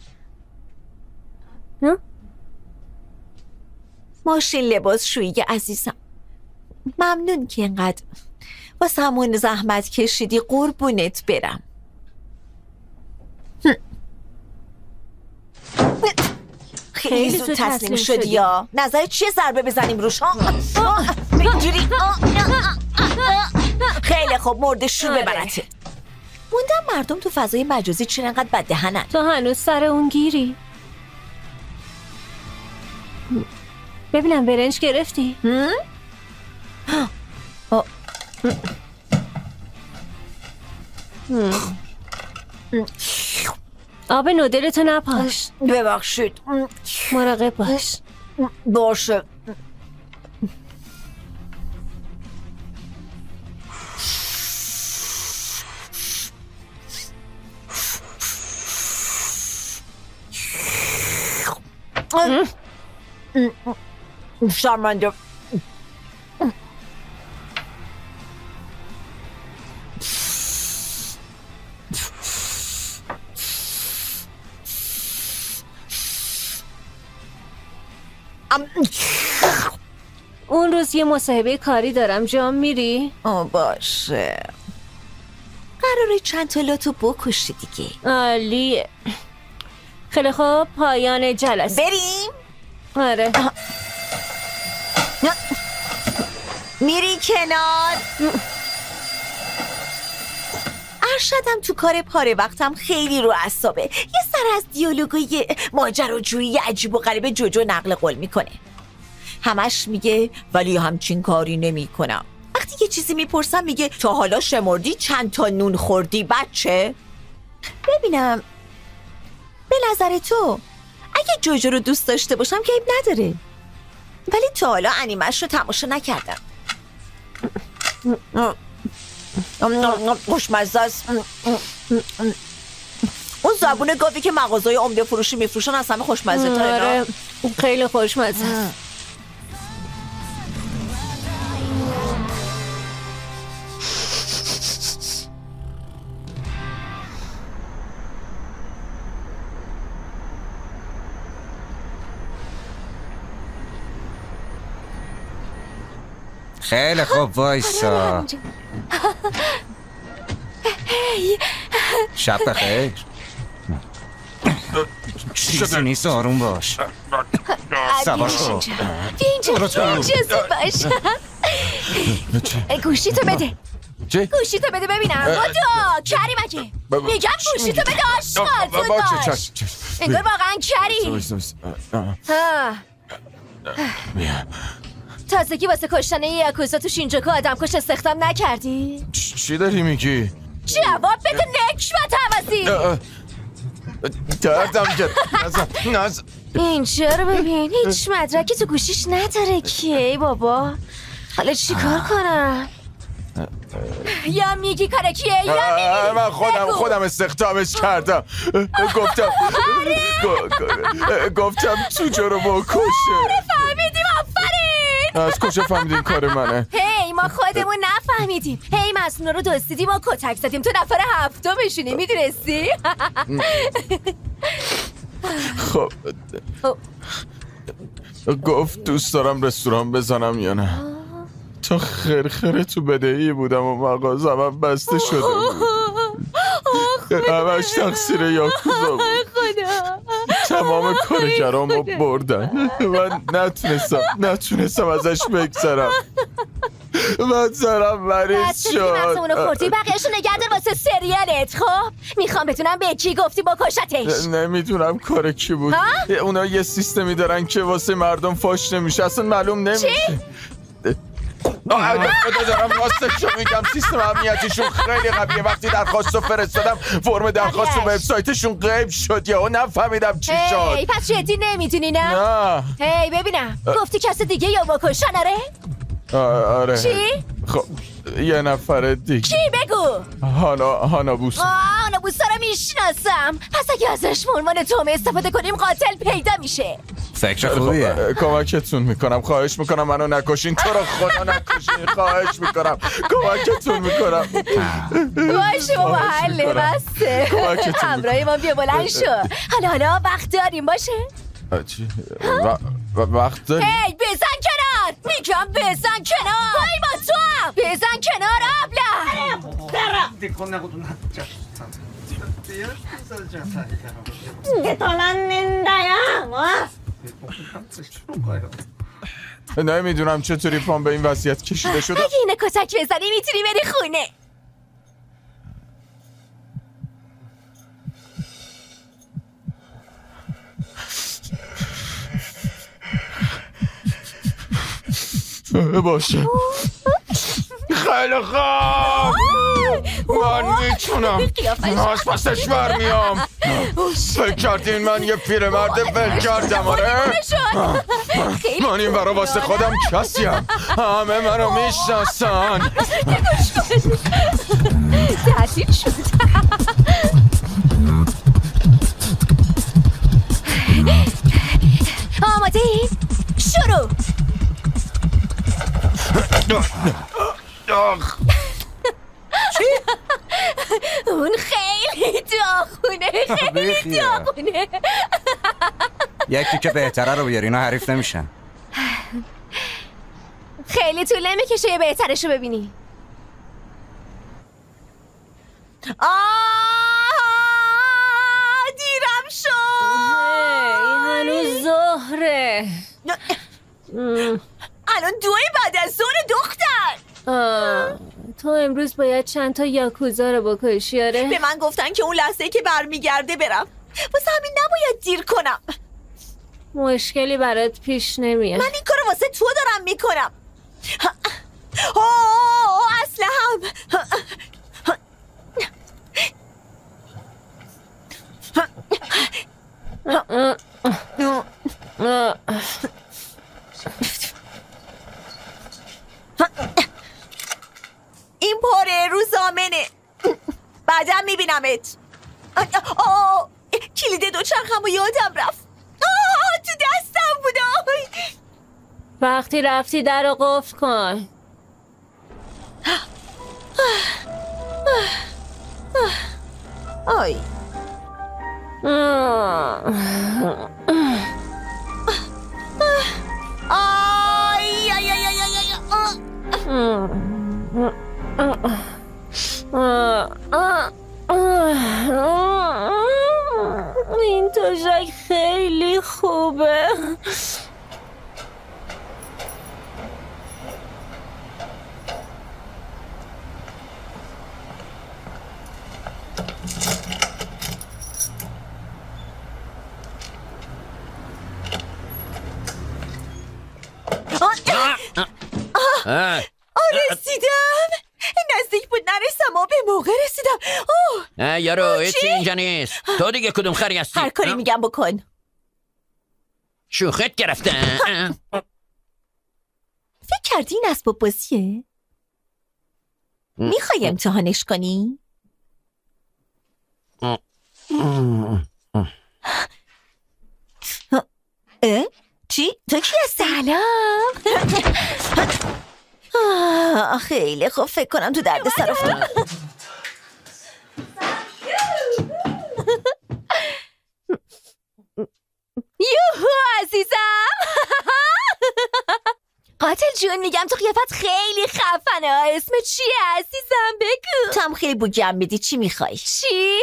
ماشین لباس شویی عزیزم، ممنون که اینقدر واسه همون زحمت کشیدی. قربونت برم. خیلی زود تسلیم شدی یا نظر چیه ضربه بزنیم روش؟ اینجوری خیلی خوب مرده شور ببرته. موندم مردم تو فضای مجازی چرا انقدر بددهنن؟ تو هنوز سر اون گیری؟ ببینم برنج گرفتی؟ آب نودلتو نپاش. ببخشید. مراقب باش. باشه. شرمنده. اون روز یه مصاحبه کاری دارم، جام میری؟ آه باشه. قراره چند تا لاتو بکشی دیگه. عالیه. خیلی خوب پایان جلسه. بریم؟ آره. میری کنار؟ ارشدم تو کار پاره وقتم خیلی رو اعصابه. یه سر از دیالوگای ماجراجویی عجیب و غریب جوجو نقل قول میکنه. همش میگه ولی همچین کاری نمی کنم. وقتی یه چیزی میپرسم میگه تا حالا شمردی چند تا نون خوردی بچه؟ ببینم به نظر تو اگه جوجو رو دوست داشته باشم که عیب نداره، ولی تا حالا انیمش رو تماشا نکردم. خوشمزه است. اون زبون گاوی که مغازهای عمده فروشی میفروشن از همه خوشمزه تره. آره خیلی خوشمزه است. خیلی خوب وایسا. شب بخیر. چیزی نیست، آروم باش. سوار شو. بیا اینجا اجازه باش. گوشی تو بده. چه؟ گوشی تو بده ببینم. بودو کری مگه. میگم گوشی تو بده آشقال زود باش. انگار واقعا کری. تازگی واسه کشتن یه یاکوزا تو شینجوکو آدم کش استخدام نکردی؟ چی داری میگی؟ جواب بده نکشمت حواسی. دردم کرد. نزن نزن. اینجا رو ببین، هیچ مدرکی تو گوشیش نداره که. ای بابا حالا چی کار کنم؟ یا میگی کار کیه یا میگی من خودم بگو. خودم استخدامش کردم. گفتم گفتم چوچو رو بکشه. آره فهمیدیم آفرین. از کجا فهمیدین کار منه؟ هی ما خودمون نفهمیدیم. هی مسنون رو دزدیدیم و کتک زدیم تو نفر هفتم بشینی میدونستی؟ خب گفت دوست دارم رستوران بزنم یا نه. تا خرخره تو بدهی بودم و مغازم بسته شده بود. همش تقصیر یاکوزا بود. تمام کارگرامو بردن. من نتونستم نتونستم ازش بگذرم. من سرم مریض شد. نفسمونو خوردی بقیهشو نگردن واسه سریالت. خب میخوام بدونم به کی گفتی بکشتش. نمیدونم کار کی بود. اونا یه سیستمی دارن که واسه مردم فاش نمیشه. اصلا معلوم نمیشه. خدا دارم راستشو میگم. سیستم امنیتیشون خیلی قویه. وقتی درخواستو فرستادم فرم درخواست رو وبسایتشون غیب شد یا نفهمیدم چی شد. هی پس جدی نمیدونی نه؟ نه. هی ببینم گفتی کس دیگه یا بکشن آره؟ آره. چی؟ خب یه نفر دیگه. کی بگو؟ هانا هانابوس. آه هانابوسا رو میشناسم. پس اگه ازش به عنوان تومه استفاده کنیم قاتل پیدا میشه. فکر خوبیه. کمکتون میکنم. خواهش میکنم منو نکشین. تو رو خدا نکشین. خواهش میکنم. کمکتون میکنم. باشه بابا حله بسته. همراهی ما بیا بلند شو. حالا حالا وقت داریم باشه؟ چی؟ وقت داریم؟ هی بزن کنار. میگم بزن کنار. هی با تو هم بزن کنار ابله. نمیدونم چطوری پام به این وضعیت کشیده شده. اگه اینه کتک بزنی میتونی بری خونه. باشه خیلی خوب. من میتونم از پسش برمیام. فکر کردین من یه پیرمرد ول کردم آره؟ من این برا واسه خودم کسیم. همه منو میشناسن. تعطیل شد. آماده ای؟ شروع. چی؟ اون خیلی داغونه. خیلی داغونه. یکی که بهتره رو بیار. اینا حریف نمیشن. خیلی طول نمیکشه یه بهترشو ببینی. آه دیرم شد. هنوز ظهره. الان دوی بعد از ظهر دختر. آه تو امروز باید چند تا یاکوزا رو بکشی آره؟ به من گفتن که اون لحظه که برمیگرده برم. واسه همین نباید دیر کنم. مشکلی برات پیش نمیاد. من این کارو واسه تو دارم میکنم. اوه اصلا هم این پاره رو زامنه. بعدم میبینمت. آه کلید دوچرخم و یادم رفت. آه تو دستم بود. وقتی رفتی در رو قفل کن. آی آی آی آی آی این تشک خیلی خوبه. آه رسیدم. نزدیک بود نرسم و به موقع رسیدم. اوه یارو هیچی اینجا نیست. تو دیگه کدوم خری هستی؟ هر کاری میگم بکن. شوخت گرفته. فکر کردی این اسباب بازیه؟ میخوای امتحانش کنی؟ اه؟ چی؟ تو کی هستی؟ سلام. خیلی خوب، فکر کنم تو درد سر افتادم. یوهو عزیزم. قاتل جون میگم تو قیافت خیلی خفنه. اسم چیه عزیزم بگو. تو هم خیلی بوگم بدی. چی میخوای؟ چی؟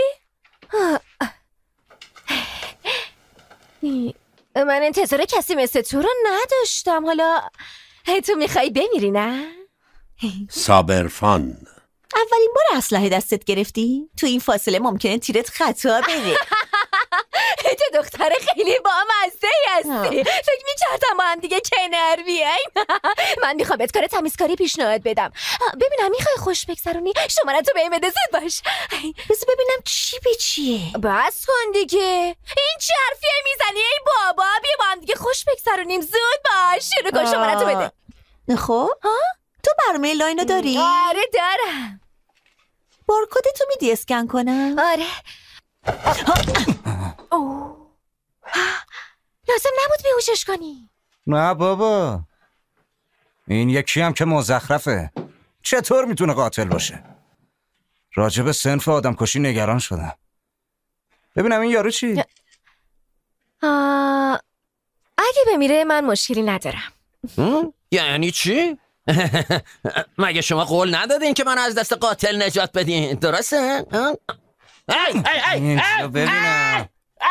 من انتظار کسی مثل تو رو نداشتم. حالا تو میخوای بمیری نه؟ صابرفان. اولین بار اسلحه دستت گرفتی؟ تو این فاصله ممکنه تیرت خطا بره. تو دختر خیلی بامزه هستی. فکر میکردم با هم دیگه کنار بیاییم. من میخوام بهت کار تمیزکاری پیشنهاد بدم. ببینم میخوای خوش بگذرونی؟ شماره تو به این بده، زود باش. بذار ببینم چی به چیه. بس کن دیگه. این چه حرفیه میزنی ای بابا؟ بیا با هم دیگه خوش بگذرونیم. زود باش، شروع کن. شماره تو بده. خب تو برنامه لاینو داری؟ آره دارم. بارکدتو میدی اسکن کنم؟ آره. لازم نبود بیهوشش کنی. نه بابا، این یکی هم که مزخرفه. چطور میتونه قاتل باشه؟ راجب صنف آدم کشی نگران شدم. ببینم این یارو چی؟ آه... اگه بمیره من مشکلی ندارم. یعنی چی؟ مگه شما قول ندادین که من از دست قاتل نجات بدین؟ درسته؟ ای ای ای اینجا ببینم.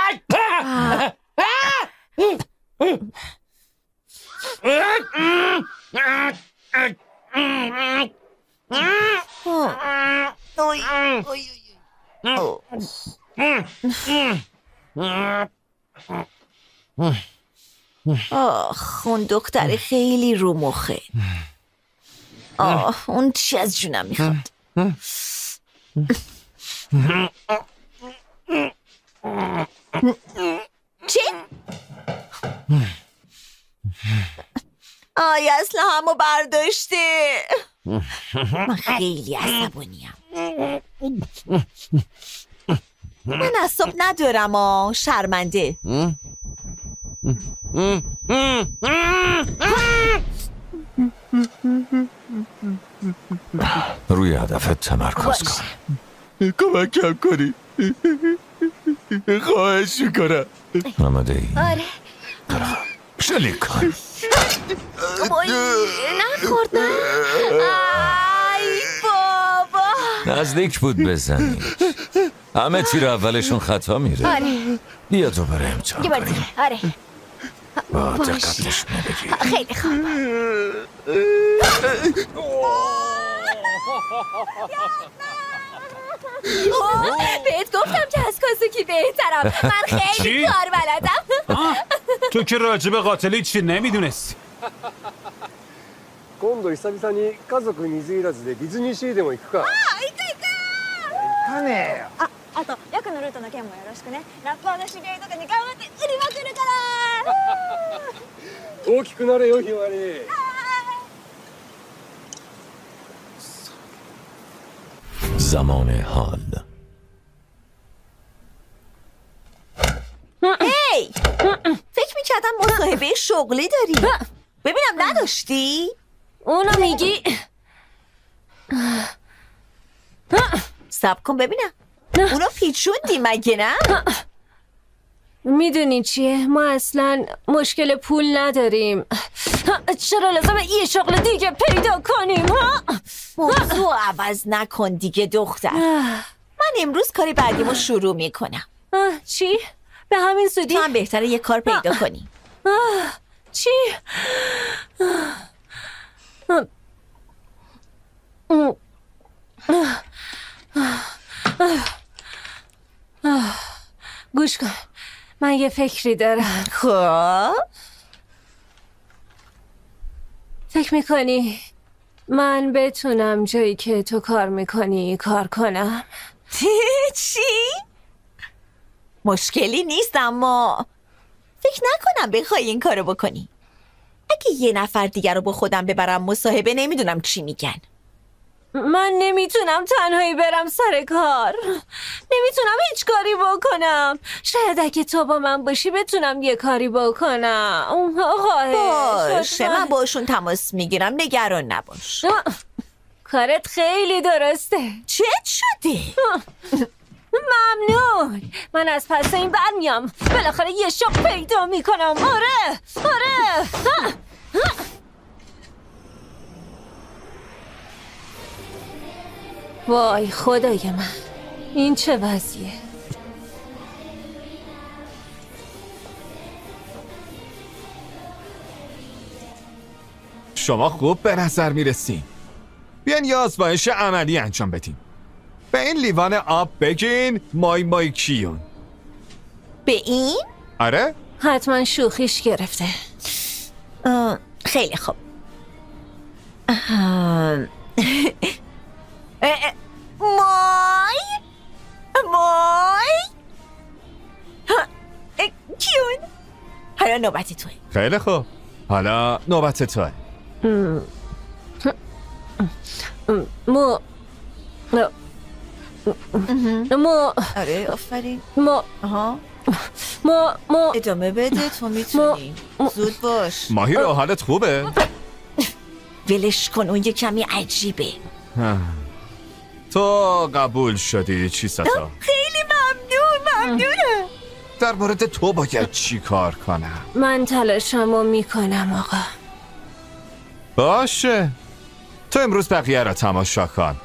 آخ اون دختر خیلی رو مخه. آه اون چی از جونم میخواد. چی؟ آی اصلا همو برداشته. من خیلی عصبانیم. من عصب ندارم آه شرمنده. روی هدفت تمرکز کن. کمک کم کنی. خواهش میکنم. آماده ای؟ آره. شلیک کن. وای نخوردم. ای بابا. نزدیک بود بزنی. همه تیر اولشون خطا میره. آره. بیا دوباره امتحان یه بار کنیم. دیگه. آره. با دقت نشونه بگیر. خیلی خوب. بهت گفتم که از کازوکی بهترم. من خیلی کار بلدم. تو که راجب قاتلی چی نمیدونستی. 今度久々に家族水入らずでディズニーシーでも行くか。ああ、行く行く。行かねえよ。あ、あとヤクのルートの件もよろしくね。ラッパーの知り合いとかに頑張って売りまくるから。大きくなれよひまわり。 زمان حال. هی فکر میکردم مصاحبه شغلی داری. ببینم نداشتی؟ اونو میگی؟ صبر کن ببینم. اونو پیچوندی مگه نه؟ میدونی چیه؟ ما اصلا مشکل پول نداریم. چرا لازمه یه شغل دیگه پیدا کنیم؟ موضوع عوض نکن دیگه دختر. من امروز کاری بعدیمو شروع میکنم. چی؟ به همین سودی؟ تو هم بهتره یه کار پیدا کنی. چی؟ گوش کن، من یه فکری دارم. خب فکر میکنی من بتونم جایی که تو کار میکنی کار کنم؟ چی؟ مشکلی نیست اما فکر نکنم بخوای این کارو بکنی. اگه که یه نفر دیگر رو با خودم ببرم مصاحبه نمیدونم چی میگن. من نمیتونم تنهایی برم سر کار. نمیتونم هیچ کاری بکنم. شاید اگه تو با من باشی بتونم یه کاری بکنم. باشه من باشون تماس میگیرم، نگران نباش. کارت خیلی درسته. چه شده؟ ممنون. من از پس این برمیام. بالاخره یه شغل پیدا میکنم. آره آره. وای خدای من، این چه وضعیه؟ شما خوب به نظر میرسین. بیان یه آزمایش عملی انجام بدیم. به این لیوان آب بگین مای مای کیون. به این؟ آره؟ حتما شوخیش گرفته. خیلی خوب. مای مای کیون. حالا نوبت توه. خیلی خوب، حالا نوبت توه. مو مو آره آفرین. مو آها مو مو ادامه بده، تو میتونی. زود باش. ماهیرو حالت خوبه؟ ولش کن، اون یه کمی عجیبه. تو قبول شدی چی ستا؟ خیلی ممنون. ممنونه. در مورد تو باید چی کار کنم؟ من تلاشمو میکنم آقا. باشه، تو امروز بقیه را تماشا کن.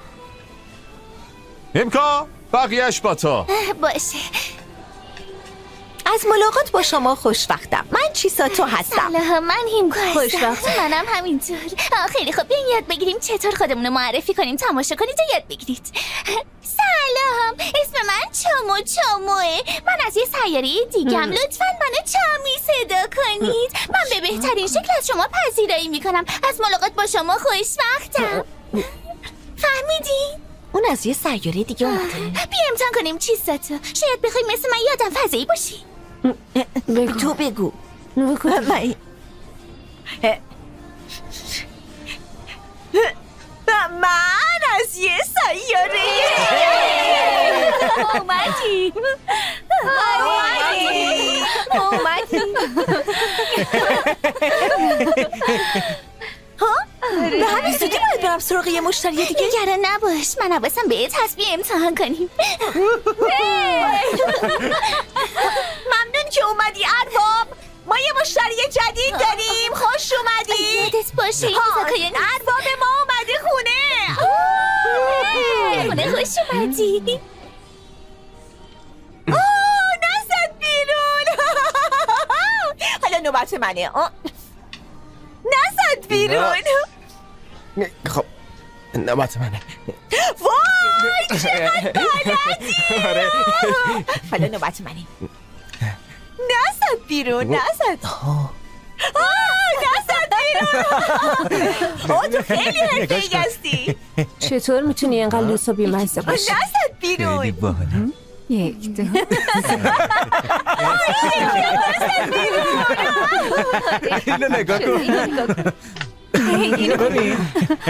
امکا بقیهش با تو. باشه. از ملاقات با شما خوشوقتم. من چیساتو هستم. سلام، من هیمکا هستم. خوشوقتم. منم همینطور. خیلی خوب، بیاین یاد بگیریم چطور خودمون رو معرفی کنیم، تماشا کنید و یاد بگیرید. سلام، اسم من چامو چاموه. من از یه سیاره دیگم. لطفاً منو چامی صدا کنید. من به بهترین شکل از شما پذیرایی میکنم. از ملاقات با شما خوشوقتم. فهمیدی؟ اون از یه سیاره دیگه اومده. بیا امتحان کنیم چیزاتو. شاید بخوای مثل من یادم فضایی باشی. بگو. تو بگو. بگو. من من از یه سیاره اومدی اومدی اومدی ها؟ به همین سودی باید برم سراغ یه مشتری دیگه. نگران نباش، من حواسم بهت هست. بیا امتحان کنیم. ممنون که اومدی ارباب. ما یه مشتری جدید داریم. خوش اومدی. یادت باشه ارباب ما اومده خونه. خونه خوش اومدی. آه نزد بیرون. حالا نوبت منه. نزد بیرون. خب نوبت منه. وای چقدر بلدی. حالا نوبت منه. نزد بیرون. نزد. آه نزد بیرون. آه تو خیلی حرفه‌ای هستی. چطور میتونی اینقدر لوس و بی‌مزه باشی؟ نزد بیرون. خیلی باحاله. یک دو اینو نگاه کن. اینو کنی.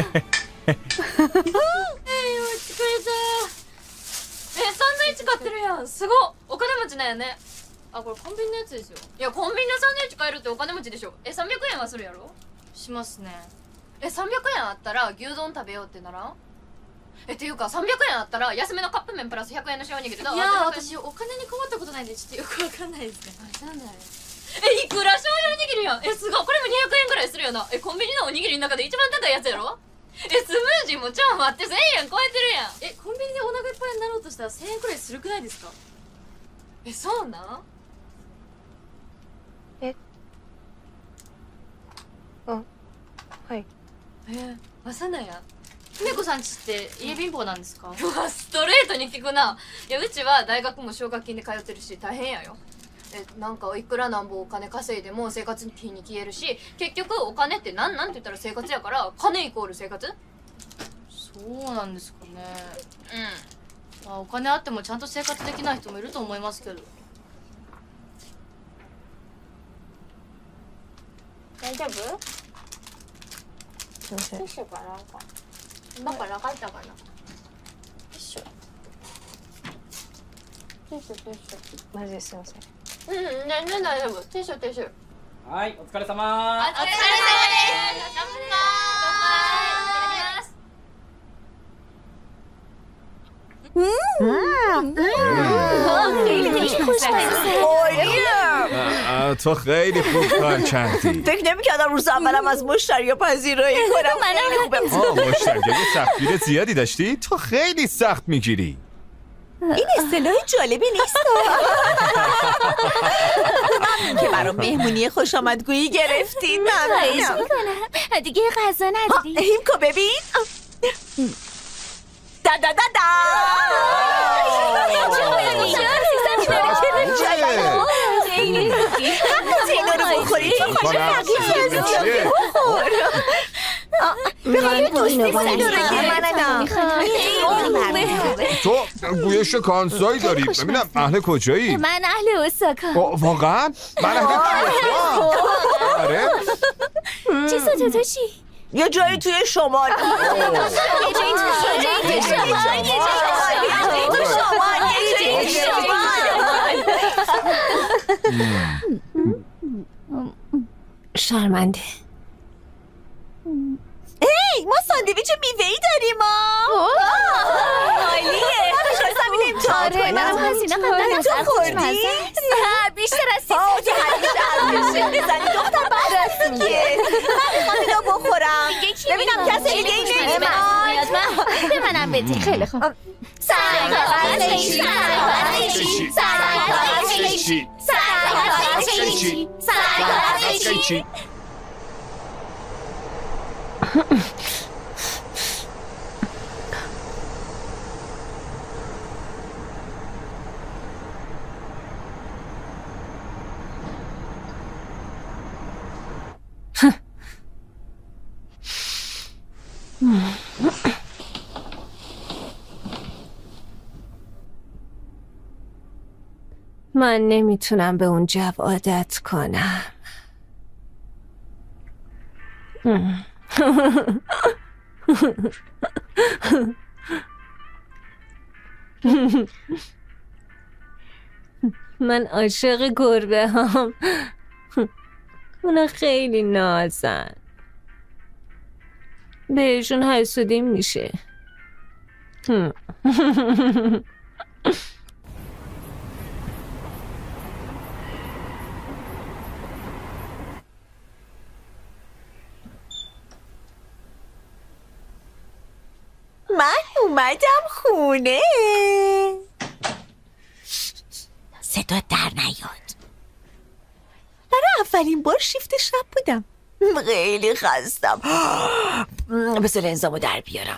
え、サンドイッチ買ってるやん。すごっ。お金持ちだよね。あ、これコンビニのやつですよ。いや、コンビニのサンドイッチ買えるってお金持ちでしょ。え、さんびゃくえんはするやろ。しますね。え、さんびゃくえんあったら牛丼食べようってならん。え、っていうかさんびゃくえんあったら安めのカップ麺プラスひゃくえんの塩おにぎりだ。いやー、私お金に困ったことないんでちょっとよくわかんないですね。あ、そうなんだよ。え、いくら醤油おにぎりやん。え、すごい。これもにひゃくえんぐらいするよな。え、コンビニのおにぎりの中で一番高いやつやろ。え、スムージーも超待ってせんえん超えてるやん。え、コンビニでお腹いっぱいになろうとしたらせんえんくらいするくないですか。え、そうなん。え、あ、はい。え、わさなや。姫子さんちって家貧乏なんですか。うわ、ストレートに聞くな。いや、うちは大学も奨学金で通ってるし大変やよ。え、なんかいくらなんぼお金稼いでも生活費に消えるし、結局お金ってなんなんて言ったら生活やから、金イコール生活。そうなんですかね。うん、まあ、お金あってもちゃんと生活できない人もいると思いますけど。 大丈夫？ すいません。 ティッシュかなんかなんかなかったかな。ティッシュティッシュティッシュマジですいません。 うんうん、大丈夫大丈夫。ティッシュティッシュ。 はい、お疲れ様。 お疲れ様です。乾杯。 خیلی خوشمزه. تو خیلی خوب کار کردی. فکر نمی‌کردم روز اولم از مشتری پذیرایی کنم. خیلی خوبه. آه مشتری سختگیر زیادی داشتی؟ تو خیلی سخت میگیری. این اصطلاح جالبی نیست. ممنون که برام مهمونی خوش آمدگویی گرفتین. خواهش میکنم. دیگه غذا نداری؟ هیمکو ببین. دا دا دا دا. خیلی خوبی. اینا رو بخوری تو خوش بقیه بخوری دوستی سنو رو که تو گوی شکانسایی داری. ببینم اهل کجایی؟ من اهل اوساکا. واقعا؟ من اهل کجایی؟ آره؟ چی سوتو تو چی؟ یه جایی توی شمال. یه جایی توی شمال. یه جایی توی شمال. یه جایی توی شمال. شرمنده. ای ما ساندویچ میوه‌ای داریم ما. عالیه. همش خواستم این امتحان کنم. آره منم هزینه قبلا از تو خوردی؟ نه بیشتر از سیزده. آه تو همیشه از بشه بزنی دختر بعد دیگه. من میخوام اینو بخورم. ببینم کسی دیگه این نمیاد. به منم بدی. خیلی خوب. سرکار کشی سرکار کشی سرکار کشی سرکار کشی سرکار کشی. من نمیتونم به اون جو عادت کنم. من عاشق گربه هم. اونا خیلی نازن. بهشون حسودیم میشه. من اومدم خونه. صدا در نیاد. برای اولین بار شیفت شب بودم. خیلی خستم. بذار لنزامو در بیارم.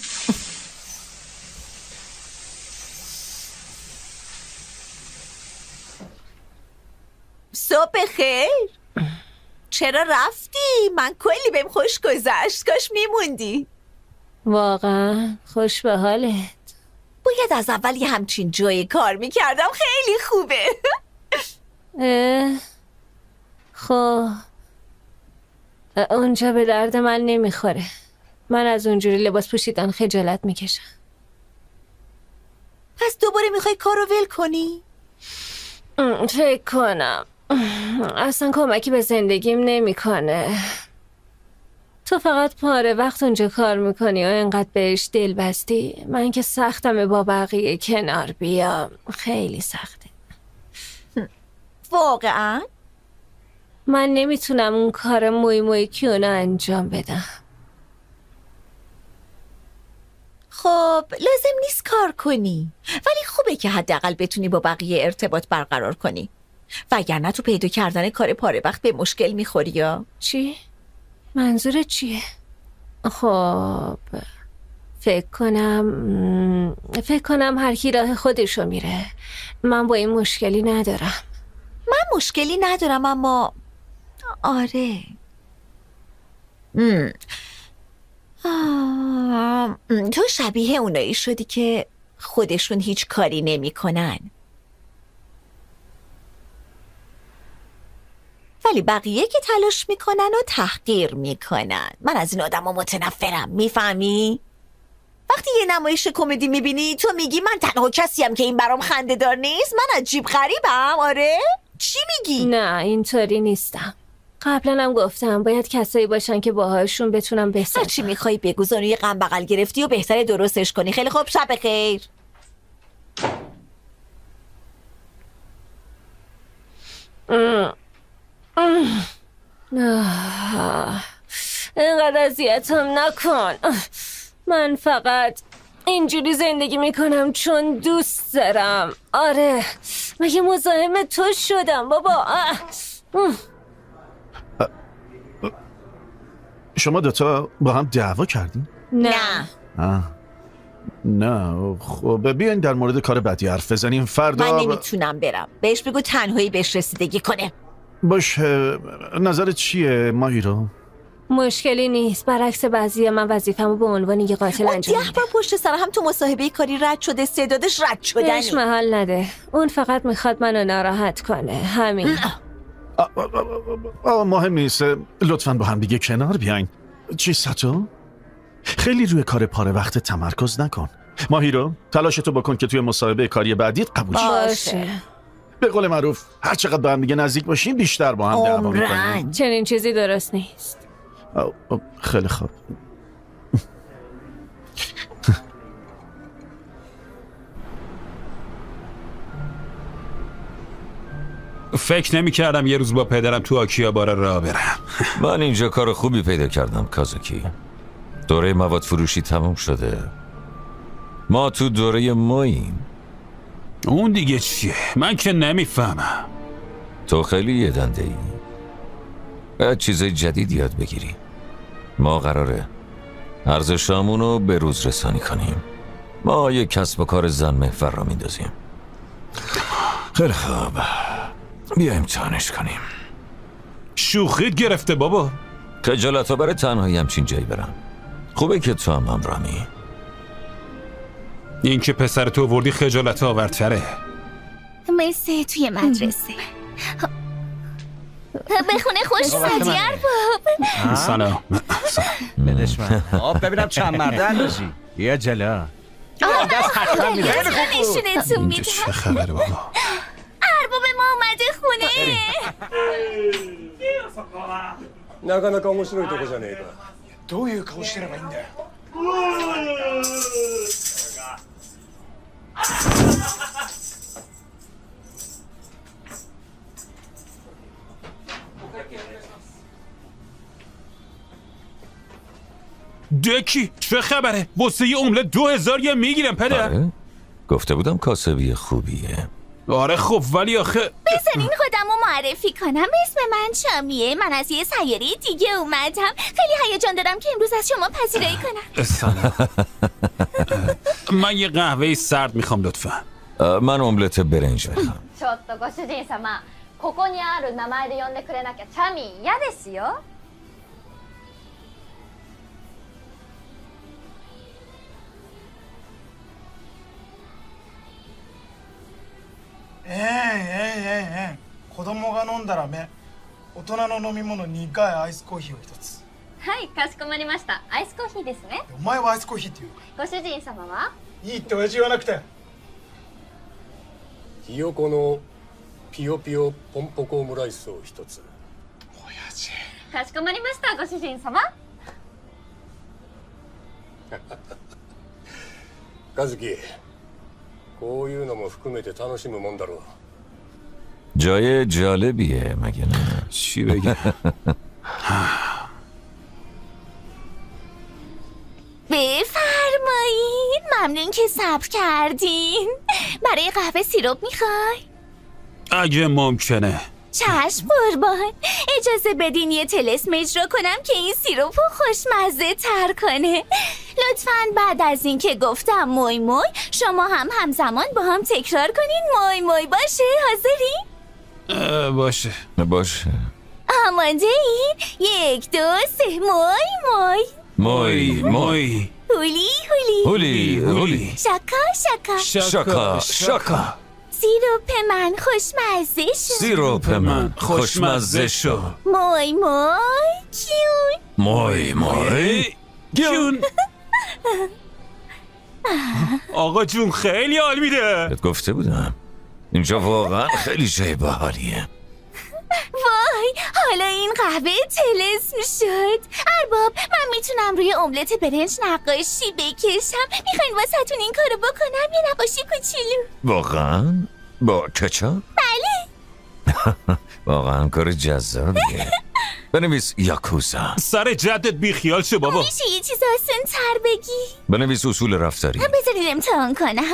صبح خیر. چرا رفتی؟ من کلی بهم خوش گذشت. کاش میموندی. واقعا خوش به حالت. باید از اول یه همچین جایی کار میکردم. خیلی خوبه. اه خب اونجا به درد من نمیخوره. من از اونجوری لباس پوشیدن خجالت میکشم. پس دوباره میخوای کارو ول کنی؟ فکر کنم اصلا کمکی به زندگیم نمیکنه. تو فقط پاره وقت اونجا کار میکنی و اینقدر بهش دل بستی. من که سختمه با بقیه کنار بیام. خیلی سخته. واقعا؟ من نمیتونم اون کار موی موی کیونو انجام بدم. خب لازم نیست کار کنی، ولی خوبه که حداقل بتونی با بقیه ارتباط برقرار کنی، وگرنه تو پیدا کردن کار پاره وقت به مشکل میخوری. یا چی؟ منظور چیه؟ خب فکر کنم فکر کنم هر کی راه خودشو میره. من با این مشکلی ندارم. من مشکلی ندارم، اما آره ام. آه. تو شبیه اونایی شدی که خودشون هیچ کاری نمی کنن، ولی بقیه که تلاش میکنن و تحقیر میکنن. من از این آدم ها متنفرم، میفهمی؟ وقتی یه نمایش کمدی میبینی تو میگی من تنها کسیم که این برام خنده دار نیست، من عجیب غریبم. آره؟ چی میگی؟ نه اینطوری نیستم. قبلا هم گفتم باید کسایی باشن که باهاشون بتونم بسازم. چی میخوای بگو؟ زانوی غم بغل گرفتی و بهتره درستش کنی. خیلی خوب، شب بخیر. اینقدر اذیتم نکن. من فقط اینجوری زندگی میکنم چون دوست دارم. آره مگه مزاحم تو شدم بابا؟ شما دوتا با هم دعوا کردین؟ نه. آه. نه خب بیاین در مورد کار بعدی حرف بزنیم. فردا من نمیتونم برم. بهش بگو تنهایی بهش رسیدگی کنه. باشه، نظرت چیه ماهیرو؟ مشکلی نیست. برعکس بعضی من وظیفه‌مو به عنوان یه قاتل انجام میدم. ده بار پشت سر هم تو مصاحبه کاری رد شده، استعدادش رد شدنی. بهش محل نده. اون فقط میخواد منو ناراحت کنه. همین. آه, آه, آه, آه مهم نیست. لطفاً با هم دیگه کنار بیاین. چی ساتو؟ خیلی روی کار پاره وقت تمرکز نکن. ماهیرو تلاشتو بکن که توی مصاحبه کاری بعدیت قبول شی. باشه. به قول معروف هر چقدر با هم دیگه نزدیک باشیم بیشتر با هم دعوا می‌کنیم. چنین چیزی درست نیست. آه آه خیلی خوب. فکر نمی کردم یه روز با پدرم تو آکیابارا راه برم. من اینجا کار خوبی پیدا کردم کازوکی. دوره مواد فروشی تموم شده. ما تو دوره ماییم. اون دیگه چیه؟ من که نمیفهمم. تو خیلی یه دنده ای. باید چیزای جدید یاد بگیری. ما قراره ارزشامونو به روز رسانی کنیم. ما یه کسب و کار زن محور را میندازیم. خیلی خوب، بیا امتحانش کنیم. شوخیت گرفته بابا. خجالت ها برای تنهایی همچین جایی برم. خوبه که تو هم همرامی. این که پسر تو وردی خجالت آورتره. مثل توی مدرسه. به خونه خوش اومدی ارباب. سلام. بدش من. آب ببینم چند مرده باشی. یا جلا. دست خطرم میده. نشونتون میده. چه خبره بابا؟ ارباب ما اومده خونه. なかなか面白いとこじゃねえか。どういう顔してればいいんだよ。 دکی چه خبره؟ واسه یه املت دو هزار یه میگیرم پدر. آره؟ گفته بودم کاسبی خوبیه. آره خب ولی آخه بذارین خودم رو معرفی کنم. اسم من شامیه. من از یه سیاره دیگه اومدم. خیلی هیجان دارم که امروز از شما پذیرایی کنم. سلام. من یه قهوه سرد میخوام لطفا. من املت برنج میخوام. ちょっとご主人様、ここにある名前で呼んでくれなきゃチャミー嫌ですよ。 ええええええ子供が飲んだら目。大人の飲み物にかいアイスコーヒーを一つ。 はい、かしこまりました。アイスコーヒーですね。 お前はアイスコーヒーって言うのか。 ご主人様は？ いいって親父言わなくて。 ひよこのピヨピヨポンポコオムライスを一つ。 親父。 かしこまりました、ご主人様。 和樹、こういうのも含めて楽しむもんだろう。 جای جالبیه مگه نه؟ چی بگم؟ بفرمایید. ممنون که صبر کردین. برای قهوه سیرپ میخوای؟ اگه ممکنه. چشم قربان. اجازه بدین یه طلسم اجرا کنم که این سیرپ رو خوشمزه تر کنه. لطفاً بعد از این که گفتم موی موی شما هم همزمان با هم تکرار کنین موی موی. باشه؟ حاضرین؟ باشه باشه. آماده این؟ یک دو سه موی موی موی موی هولی هولی هولی هولی شکا شکا شکا شکا سیروپ من خوشمزه شد. سیروپ من خوشمزه شد. موی موی کیون. موی موی کیون. آقا جون خیلی حال میده. بهت گفته بودم اینجا واقعا خیلی جای باحالیه. وای حالا این قهوه طلسم شد. ارباب من میتونم روی املت برنج نقاشی بکشم. میخواین واسهتون این کارو بکنم؟ یه نقاشی کوچولو. واقعا؟ با کچاپ؟ بله. واقعا کار جذابیه. بنویس یاکوزا. سر جدت بیخیال شو بابا. میشه یه چیز آسان تر بگی؟ بنویس اصول رفتاری. بذارید امتحان کنم.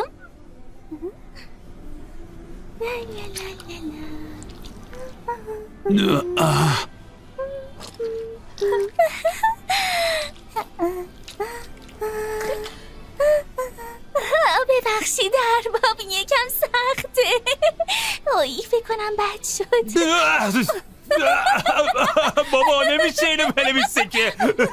ببخشید ارباب یکم سخته. اوی فکر کنم بد شد. بابا نمیشه اینو بنویسه که.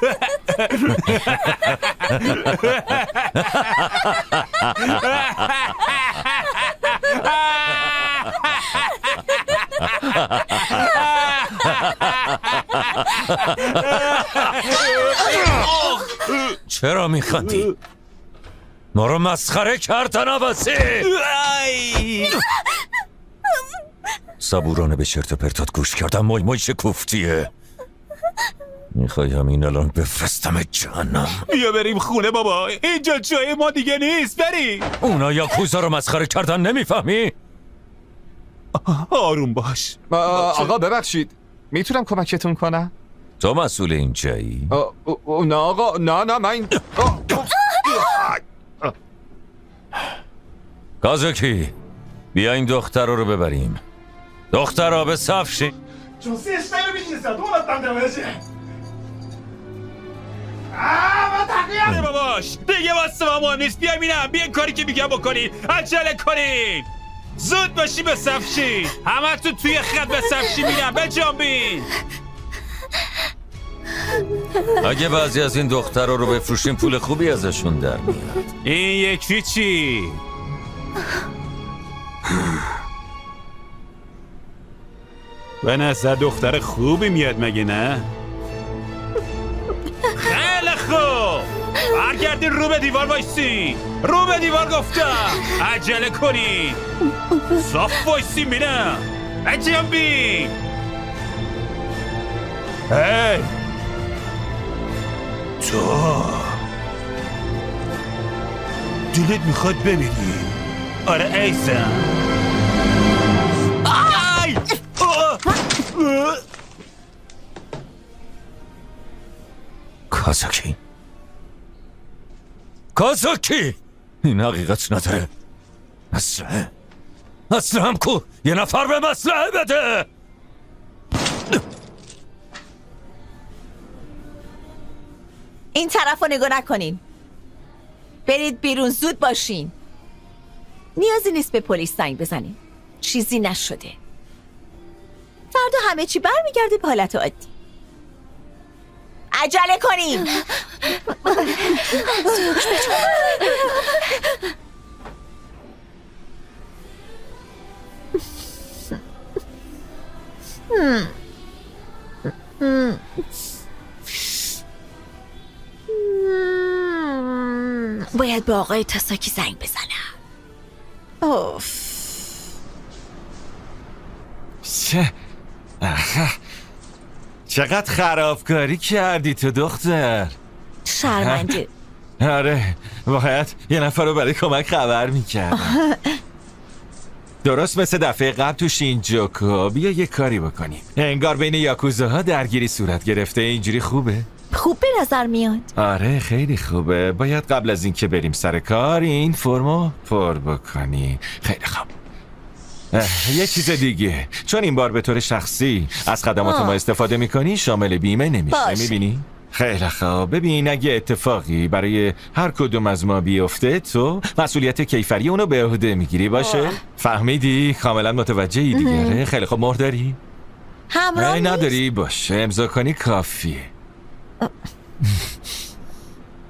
چرا میخندی؟ ما رو مسخره کردن عوضی. صبورانه به چرت و پرتات گوش کردم. موی موی شکوفتیه. میخوای همین الان بفرستم جهنم؟ بیا بریم خونه بابا، اینجا جای ما دیگه نیست. بریم. اونا یاکوزا رو مسخره کردن نمیفهمی؟ آروم باش. آقا ببخشید میتونم کمکتون کنم؟ تو مسئول این جایی؟ نه آقا نه نه من کازوکی بیا این دختر رو ببریم. دخترها به صف شی. 女性死体のビジネスはどうなったんだよ親父。ああまたくや باباش دیگه واسه ما مهم نیست. بیا ببینم. بیا کاری که میگم بکنین. عجله کنین. زود باشی به صف شی. همه تو توی خط به صف شی. میرم بجنبین. اگه بعضی از این دخترها رو بفروشیم پول خوبی ازشون در میاد. این یکی چی؟ به نظر دختر خوبی میاد مگه نه؟ خیلی خوب. برگردین رو به دیوار وایسی. رو به دیوار گفتم. عجله کنین. صاف وایسی میرم. بجنبین. هی تو دلت میخواد بمیری؟ آره ایزم. آی! کازاکی کازاکی این حقیقت نداره. مسلحه مسلحه هم کو. یه نفر به مسلحه بده. این طرف رو نگاه نکنین. برید بیرون زود باشین. نیازی نیست به پلیس زنگ بزنین. چیزی نشده. فردا همه چی برمیگرده به حالت عادی. عجله کنین. باید به آقای تاساکی زنگ بزنم. اوف. چه چقدر خرابکاری کردی تو دختر. شرمنده. آره باید یه نفر رو برای کمک خبر میکردم. درست مثل دفعه قبل تو شینجوکو. بیا یه کاری بکنیم. انگار بین یاکوزاها درگیری صورت گرفته. اینجوری خوبه؟ خوب به نظر میاد. آره خیلی خوبه. باید قبل از این که بریم سر کار این فرمو پر بکنی. خیلی خوب. یه چیز دیگه، چون این بار به طور شخصی از خدمات ما استفاده میکنی شامل بیمه نمیشه. میبینی؟ خیلی خوب. ببین اگه اتفاقی برای هر کدوم از ما بیفته تو مسئولیت کیفری اونو به عهده میگیری. باشه؟ آه. فهمیدی؟ کاملا متوجهی دیگه. خیلی خوب. مهر داری؟ همراه نیست؟ نداری؟ باشه امضا کنی کافیه.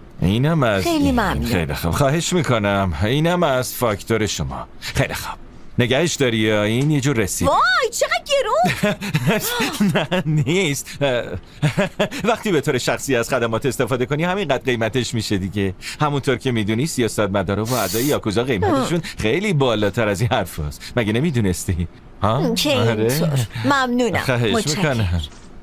اینم از خیلی ممنون. خیلی خوب. خواهش میکنم. اینم از فاکتور شما. خیلی خوب. نگهش داری یا این یه جور رسید. وای چقدر گرون. نه نیست. وقتی به طور شخصی از خدمات استفاده کنی همینقدر قیمتش میشه دیگه. همونطور که میدونی سیاستمدارا و اعضای یاکوزا قیمتشون خیلی بالاتر از این حرف هست. مگه نمیدونستی؟ ها؟ که اینطور. ممنونم. خواهش میکنم.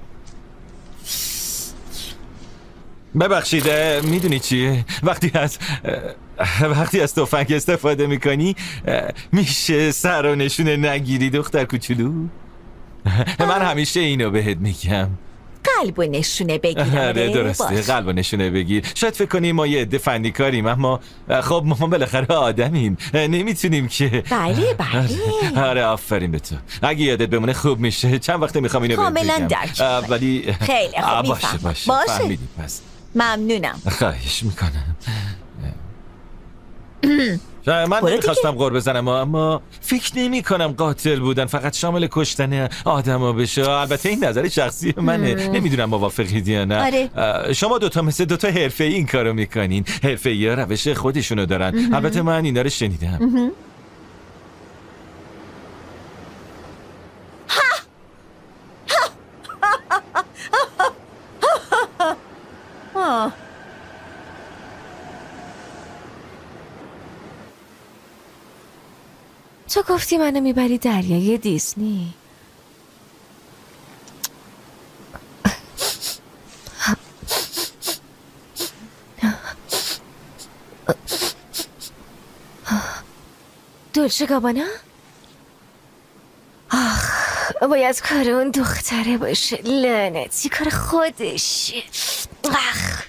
ببخشید میدونی چیه؟ وقتی از وقتی از تفنگ استفاده میکنی میشه سر و نشونه نگیری دختر کوچولو. من همیشه اینو بهت میگم. قلب و نشونه بگیرم. آره درسته، قلب و نشونه بگیر. شاید فکر کنیم ما یه عده فنی کاریم اما خب ما بالاخره آدمیم، نمیتونیم که. بله بله. آره آفرین به تو. اگه یادت بمونه خوب میشه. چند وقته میخوام اینو بهت بگم. کاملا درک. ولی خیلی خوب باشه میفهم. باشه باشه. فهمیدی پس. ممنونم. خواهش میکنم. من نمیخواستم غر بزنم اما فکر نمی کنم قاتل بودن فقط شامل کشتن آدم ها بشه. البته این نظر شخصی منه، نمیدونم موافقید یا نه. آره. شما دوتا مثل دوتا حرفه‌ای این کارو میکنین. حرفه‌ای ها روش خودشونو دارن. مهم. البته من اینا رو شنیدم. مهم. آه. تو گفتی منو میبری دریای دیزنی. دولچه گابانا؟ آخ باید کار اون دختره باشه. لعنتی کار خودشه. آخ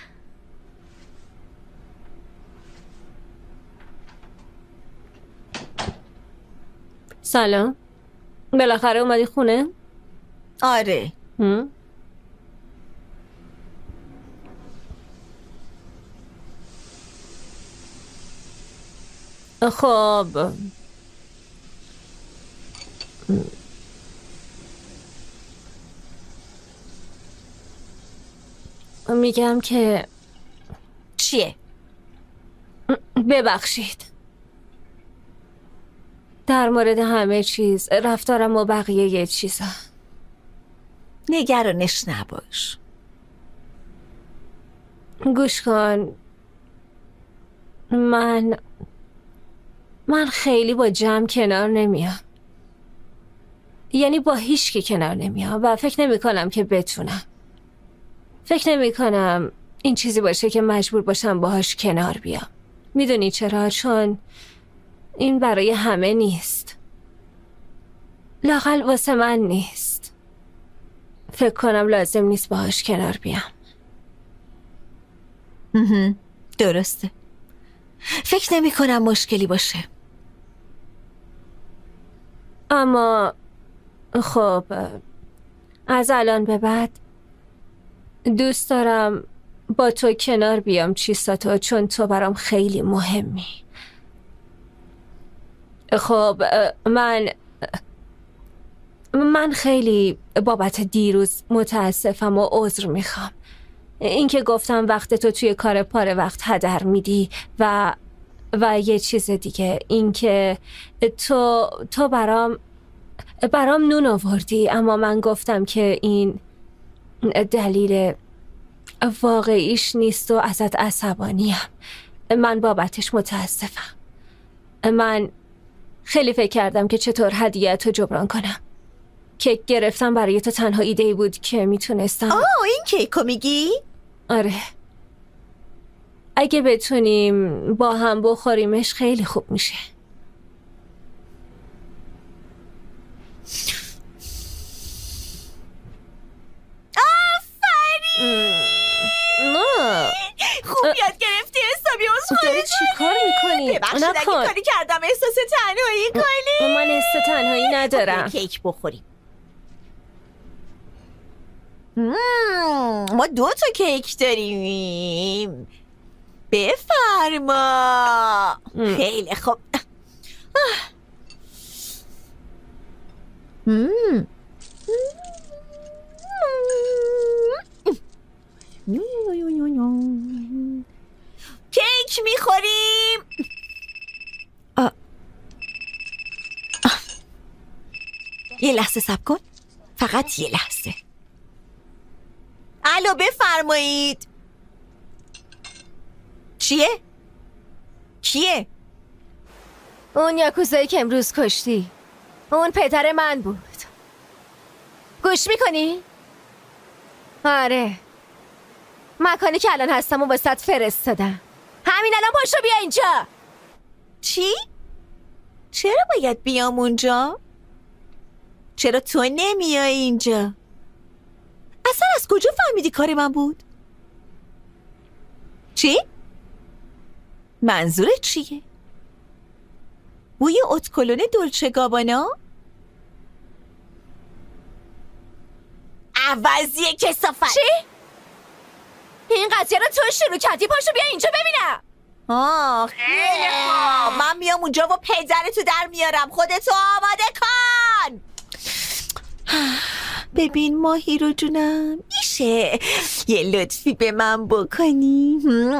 سلام، بالاخره اومدی خونه؟ آره. هم؟ خب میگم که چیه؟ ببخشید در مورد همه چیز، رفتارم و بقیه یه چیزا. نگرانش نباش. گوش کن، من من خیلی با جمع کنار نمیام. یعنی با هیچ کی کنار نمیام و فکر نمی کنم که بتونم. فکر نمی کنم این چیزی باشه که مجبور باشم باهاش کنار بیام. میدونی چرا؟ چون این برای همه نیست. لااقل واسه من نیست. فکر کنم لازم نیست باهاش کنار بیام. درسته. فکر نمی کنم مشکلی باشه. اما خب از الان به بعد دوست دارم با تو کنار بیام چیساتو، چون تو برام خیلی مهمی. خب من من خیلی بابت دیروز متاسفم و عذر میخوام. اینکه گفتم وقت تو توی کار پاره وقت هدر میدی و و یه چیز دیگه، اینکه تو تو برام برام نون آوردی اما من گفتم که این دلیل واقعیش نیست و ازت عصبانیم. من بابتش متاسفم. من خیلی فکر کردم که چطور هدیه‌ت رو جبران کنم. کیک گرفتم برای تو تنها ایده‌ای بود که میتونستم. آه این کیکو میگی؟ آره. اگه بتونیم با هم بخوریمش خیلی خوب میشه. آفرین. نه خوب یاد گرفتی حسابی از خواهی داری چی کار میکنی؟ ببخشید اگه کاری کردم احساس تنهایی کنی. من احساس تنهایی ندارم. کیک بخوریم. ما دو تا کیک داریم. بفرما. خیلی خوب. مم. کیک میخوریم. یه لحظه صبر کن، فقط یه لحظه. الو بفرمایید. چیه؟ کیه؟ اون یاکوزایی که امروز کشتی، اون پدر من بود. گوش میکنی؟ آره، مکانی که الان هستم و واسط فرستادم. همین الان پاشو بیا اینجا. چی؟ چرا باید بیام اونجا؟ چرا تو نمیای اینجا؟ اصلا از کجا فهمیدی کار من بود؟ چی؟ منظورت چیه؟ بوی اتکلون دولچه گابانا؟ عوضیه کسافت. چی؟ این قضیه رو تو شروع کردی، پاشو بیا اینجا ببینم. آه خیلی خوب، من میام اونجا و پدرتو در میارم. خودتو آماده کن. ببین ماهیرو جونم، میشه یه لطفی به من بکنی؟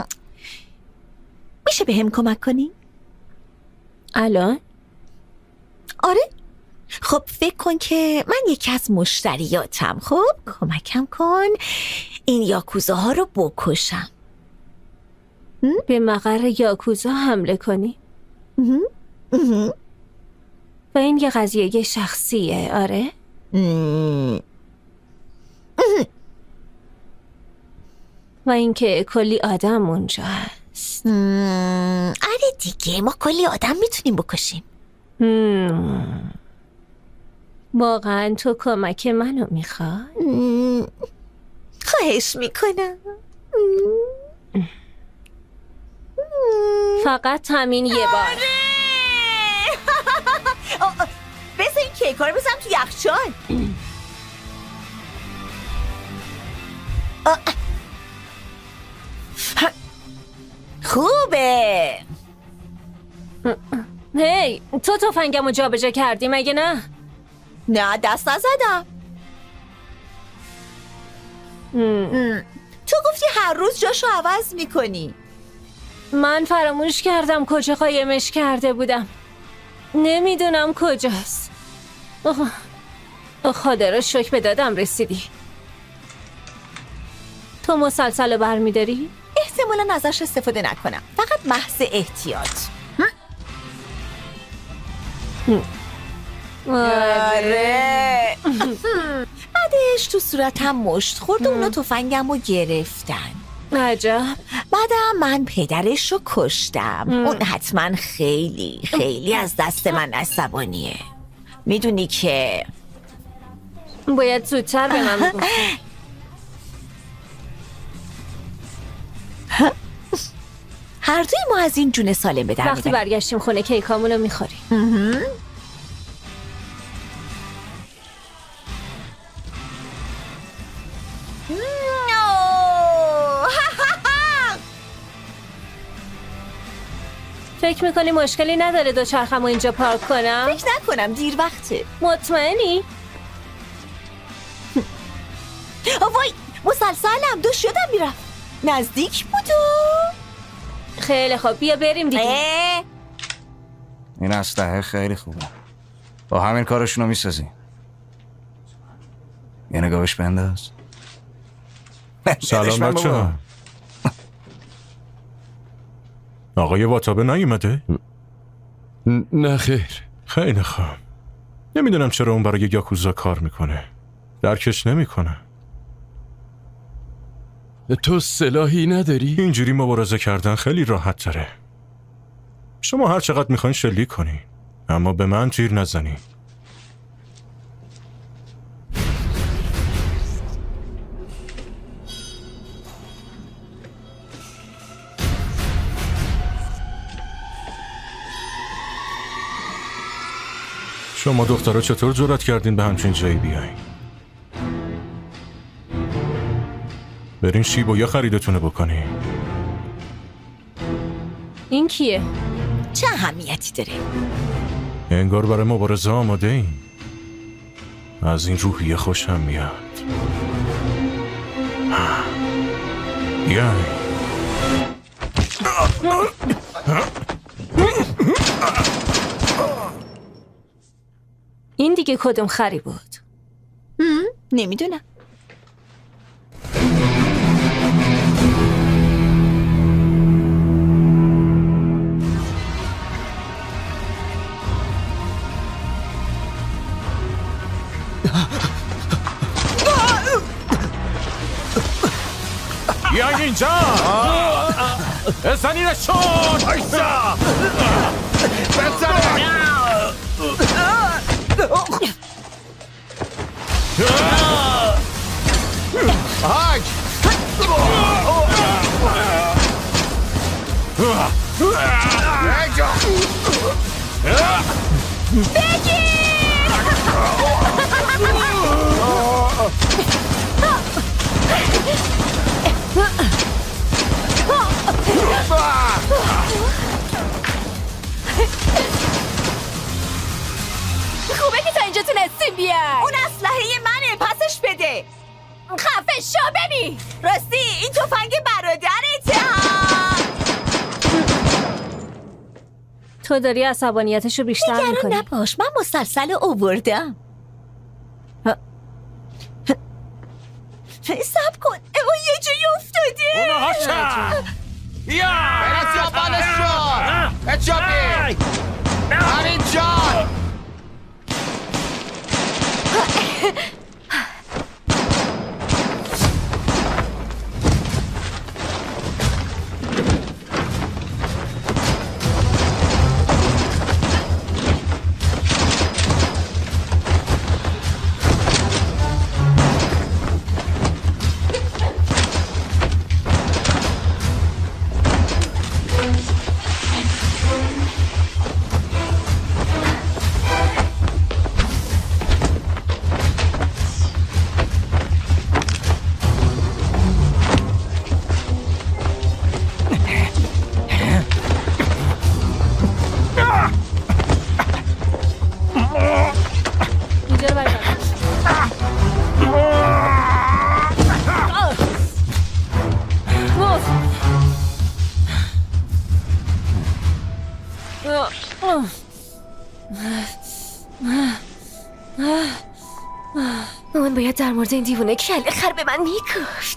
میشه به هم کمک کنی؟ الان؟ آره. خب فکر کن که من یکی از مشتریاتم. خب کمکم کن این یاکوزا ها رو بکشم. به مقر یاکوزا حمله کنی؟ و این یه قضیه شخصیه. آره؟ و اینکه کلی آدم اونجا هست. آره دیگه، ما کلی آدم میتونیم بکشیم. واقعا تو کمک منو میخوای؟ خواهش میکنم. فقط همین یه بار. بذار این کیکا رو بزنم تو یخچال. خوبه. هی تو تفنگمو جا بجا کردی مگه نه؟ نه دست نزدم. تو گفتی هر روز جاشو عوض میکنی. من فراموش کردم کجا قایمش کرده بودم. نمیدونم کجاست. خدا رو شکر به دادم رسیدی. تو مسلسل رو برمیداری؟ احتمالا ازش استفاده نکنم، فقط محض احتیاط. آره. بعدش تو صورتم مشت خورد و اونا تفنگم رو گرفتن. عجب. بعدم من پدرش رو کشتم. اون حتما خیلی خیلی از دست من عصبانیه. میدونی که باید زودتر به من بگو. هر دوی ما از این جون سالم به در میبریم. وقتی برگشتیم خونه کیکامونو میخوریم. فکر میکنی مشکلی نداره دوچرخمو اینجا پارک کنم؟ فکر نکنم، دیر وقته. مطمئنی؟ وای مسلسلم دو شدم میرم. نزدیک بودو. خیلی خوب بیا بریم دیگه. اه. این اسلحه خیلی خوبه، با همین کارشونو میسازی. یه نگاهش بنداز. سلام بچه ها. آقای واتابه نیومده؟ نه خیر. خیلی خوب. نمیدونم چرا اون برای یاکوزا کار میکنه. درکش نمیکنه. تو سلاحی نداری؟ اینجوری مبارزه کردن خیلی راحت تره. شما هر چقدر میخواین شلیک کنی، اما به من تیر نزنی. شما دخترها چطور جرأت کردین به همچین جایی بیاین؟ برین شیب و یا خریدتونه بکنی. این کیه؟ چه اهمیتی داره؟ انگار برای مبارزه آماده این. از این روحیه خوشم میاد. بیاین. این دیگه دیگه کدوم خری بود؟ نمیدونم. یا اینجا بزنینشون ایسا بزنین هاک خوبه که تا اینجا تونستیم بیای. اون اسلحه منه، پسش بده. خفه شو ببین. راستی این تفنگ برادرته ها. تو داری عصبانیتشو بیشتر میکنی. نگران نباش، من مسلسل اووردم. سب کن، اما یه جایی افتاده. اونو هاشم یا برسی آبانش شد اچابی همین جان. من باید در مورد این دیوونه کله خر به من میگفت.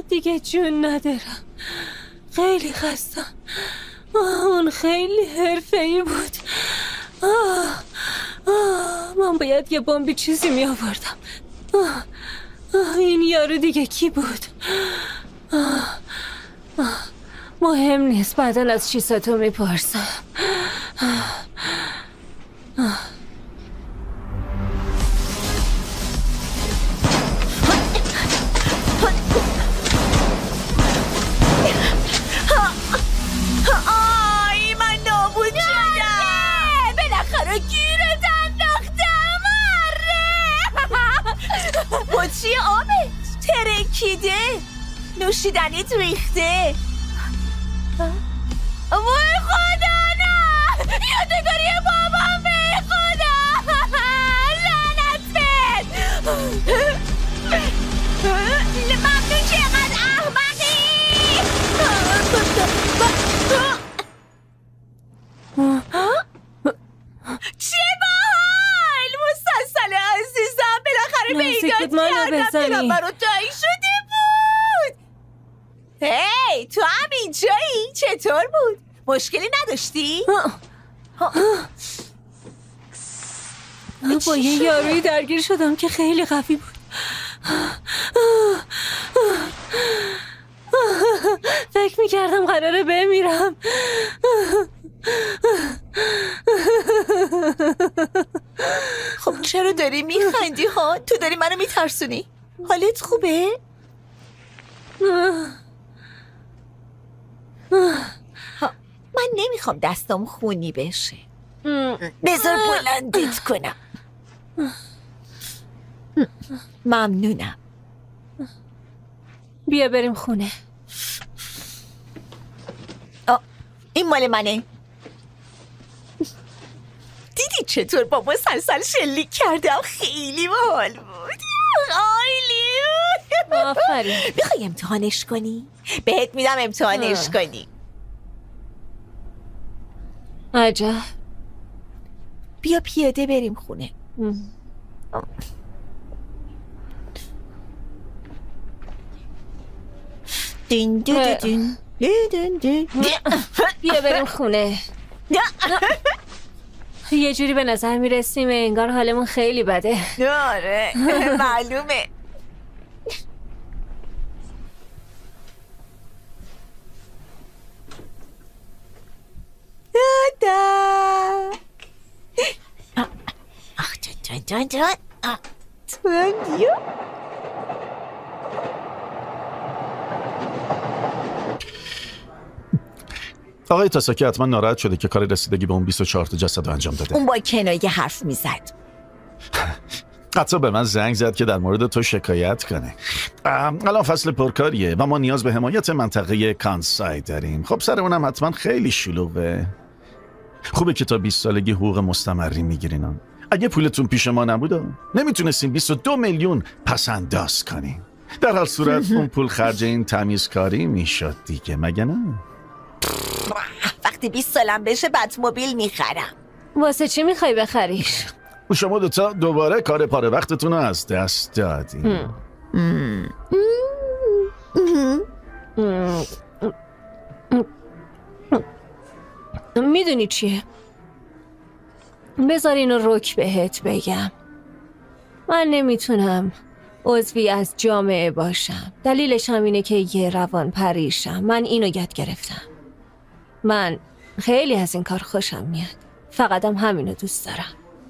دیگه جون ندارم. خیلی خستم. اون خیلی حرفه‌ای بود. آه. آه. من باید یه بمبی چیزی می آوردم. آه. آه. این یارو دیگه کی بود؟ آه. آه. مهم نیست، بعداً از چیزاتو میپرسم. آه. آه. آی من نابود شدم. بالاخره گیرت انداختم. آره بطری آبت ترکیده، نوشیدنیت ریخته. وای خدا نه، یادگاری بابام به خدا لعنتت. ممنون که اینقدر احمقی. چه باحال مسلسل عزیزم، بالاخره پیدات کردم. دلم برات تنگ شده بود. هی تو هم اینجایی؟ چطور بود؟ مشکلی نداشتی؟ با یه یارویی درگیر شدم که خیلی قوی بود. فکر میکردم قراره بمیرم. خب چرا داری میخندی ها؟ تو داری منو میترسونی؟ حالت خوبه؟ من نمیخوام دستم خونی بشه. بذار بلندت کنم. ممنونم. بیا بریم خونه. آ، این مال منه. دیدی چطور با مسلسل شلیک کردم؟ خیلی باحال بود. خیلی آفرین. میخوای امتحانش کنی؟ بهت میدم امتحانش آه. کنی. عجب. بیا پیاده بریم خونه. دین دین دین دین دین. بیا بریم خونه. یه جوری به نظر میرسیم انگار حالمون خیلی بده. آره معلومه. دادا آخ جان جان جان جان تو بیا. آقای تاساکی حتما ناراحت شده که کار رسیدگی به اون بیست و چهار تا جسد رو انجام داده. اون با کنایه حرف میزد. حتی به من زنگ زد که در مورد تو شکایت کنه. الان فصل پرکاریه و ما نیاز به حمایت منطقه کانسای داریم. خب سر اونم حتما خیلی شلوغه. خوبه که تا بیست سالگی حقوق مستمری میگیرین. اگه پولتون پیش ما نبوده نمیتونستیم بیست و دو میلیون پس انداز کنیم. در هر صورت اون پول خرج این تمیزکاری میشد دیگه، مگه نه؟ وقتی بیست سالم بشه بتموبیل میخرم. واسه چی میخوای بخریش؟ شما دوتا دوباره کار پاره وقتتون رو از دست دادی. میدونی چیه؟ بذار اینو رک بهت بگم. من نمیتونم عضوی از جامعه باشم. دلیلش هم اینه که یه روان پریشم. من اینو یاد گرفتم. من خیلی از این کار خوشم میاد. فقطم همینو دوست دارم.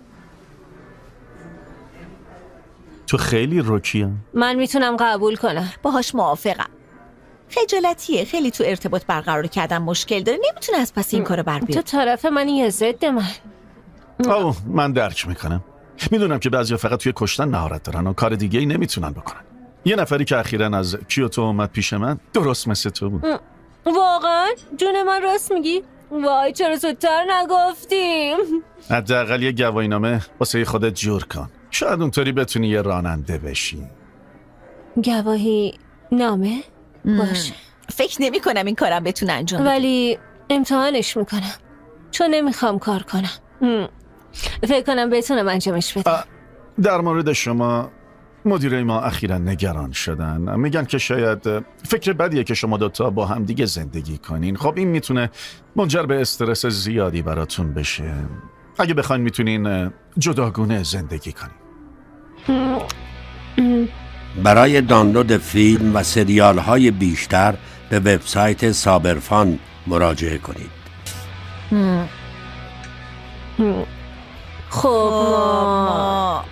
تو خیلی رکیه. من میتونم قبول کنم. باهاش موافقم. خجالتیه، خیلی تو ارتباط برقرار کردن مشکل داره، نمیتونه از پس این کارو بر بیاره. تو طرف منی یا ضد من؟ اوه من درک میکنم. میدونم که بعضیا فقط توی کشتن مهارت دارن و کار دیگه ای نمیتونن بکنن. یه نفری که اخیراً از کیوتو اومد پیش من درست مثل تو بود. واقعا؟ جون من راست میگی؟ وای چرا زودتر نگفتیم؟ حداقل یه گواهینامه واسه خودت جور کن. شاید اونطوری بتونی یه راننده بشی. گواهی نامه؟ باشه. فکر نمی کنم این کارم بتونه انجام بده. ولی امتحانش میکنم چون نمیخوام کار کنم. ام. فکر کنم بتونم انجامش بدم. در مورد شما مدیره ما اخیراً نگران شدن. میگن که شاید فکر بدیه که شما دوتا با هم دیگه زندگی کنین. خب این میتونه منجر به استرس زیادی براتون بشه. اگه بخواین میتونین جداگونه زندگی کنین. برای دانلود فیلم و سریال های بیشتر به وبسایت سابرفان مراجعه کنید. خب ما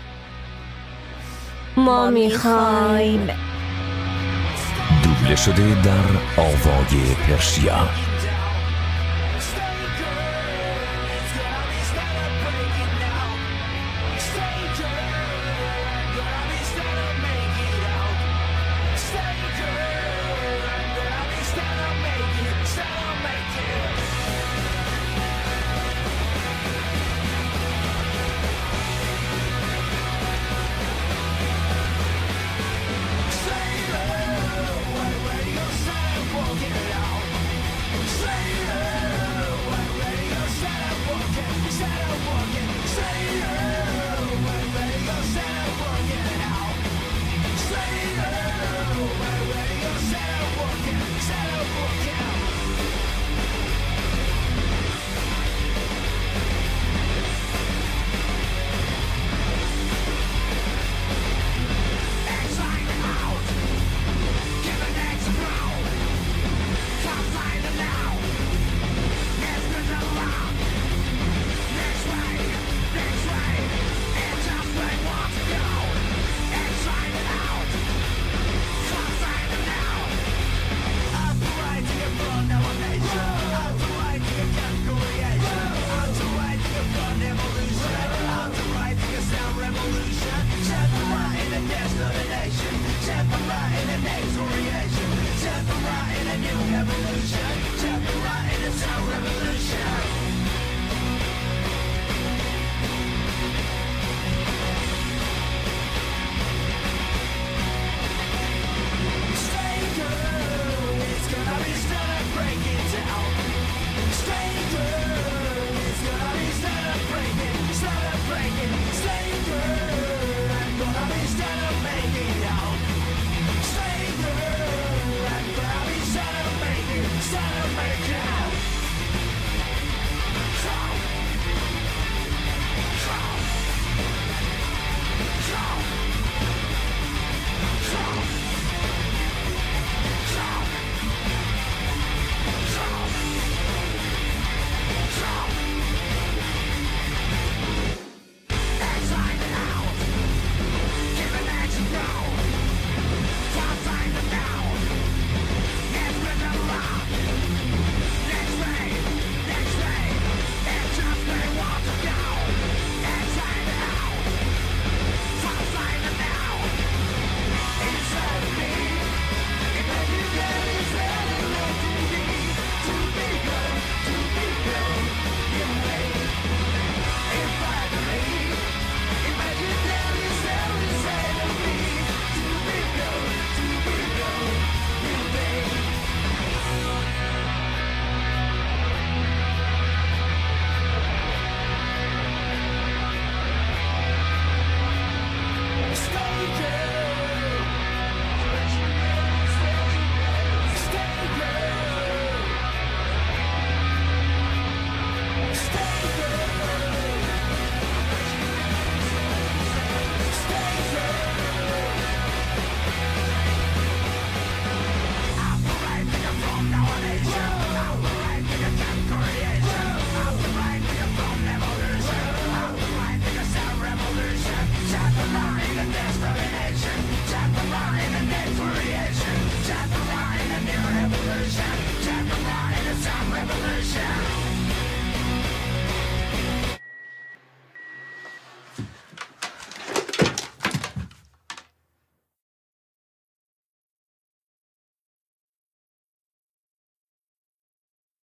ما میخوایم دوبله شده در آوای پرشیا. Revolution, step right in a new evolution, step right in a sound revolution.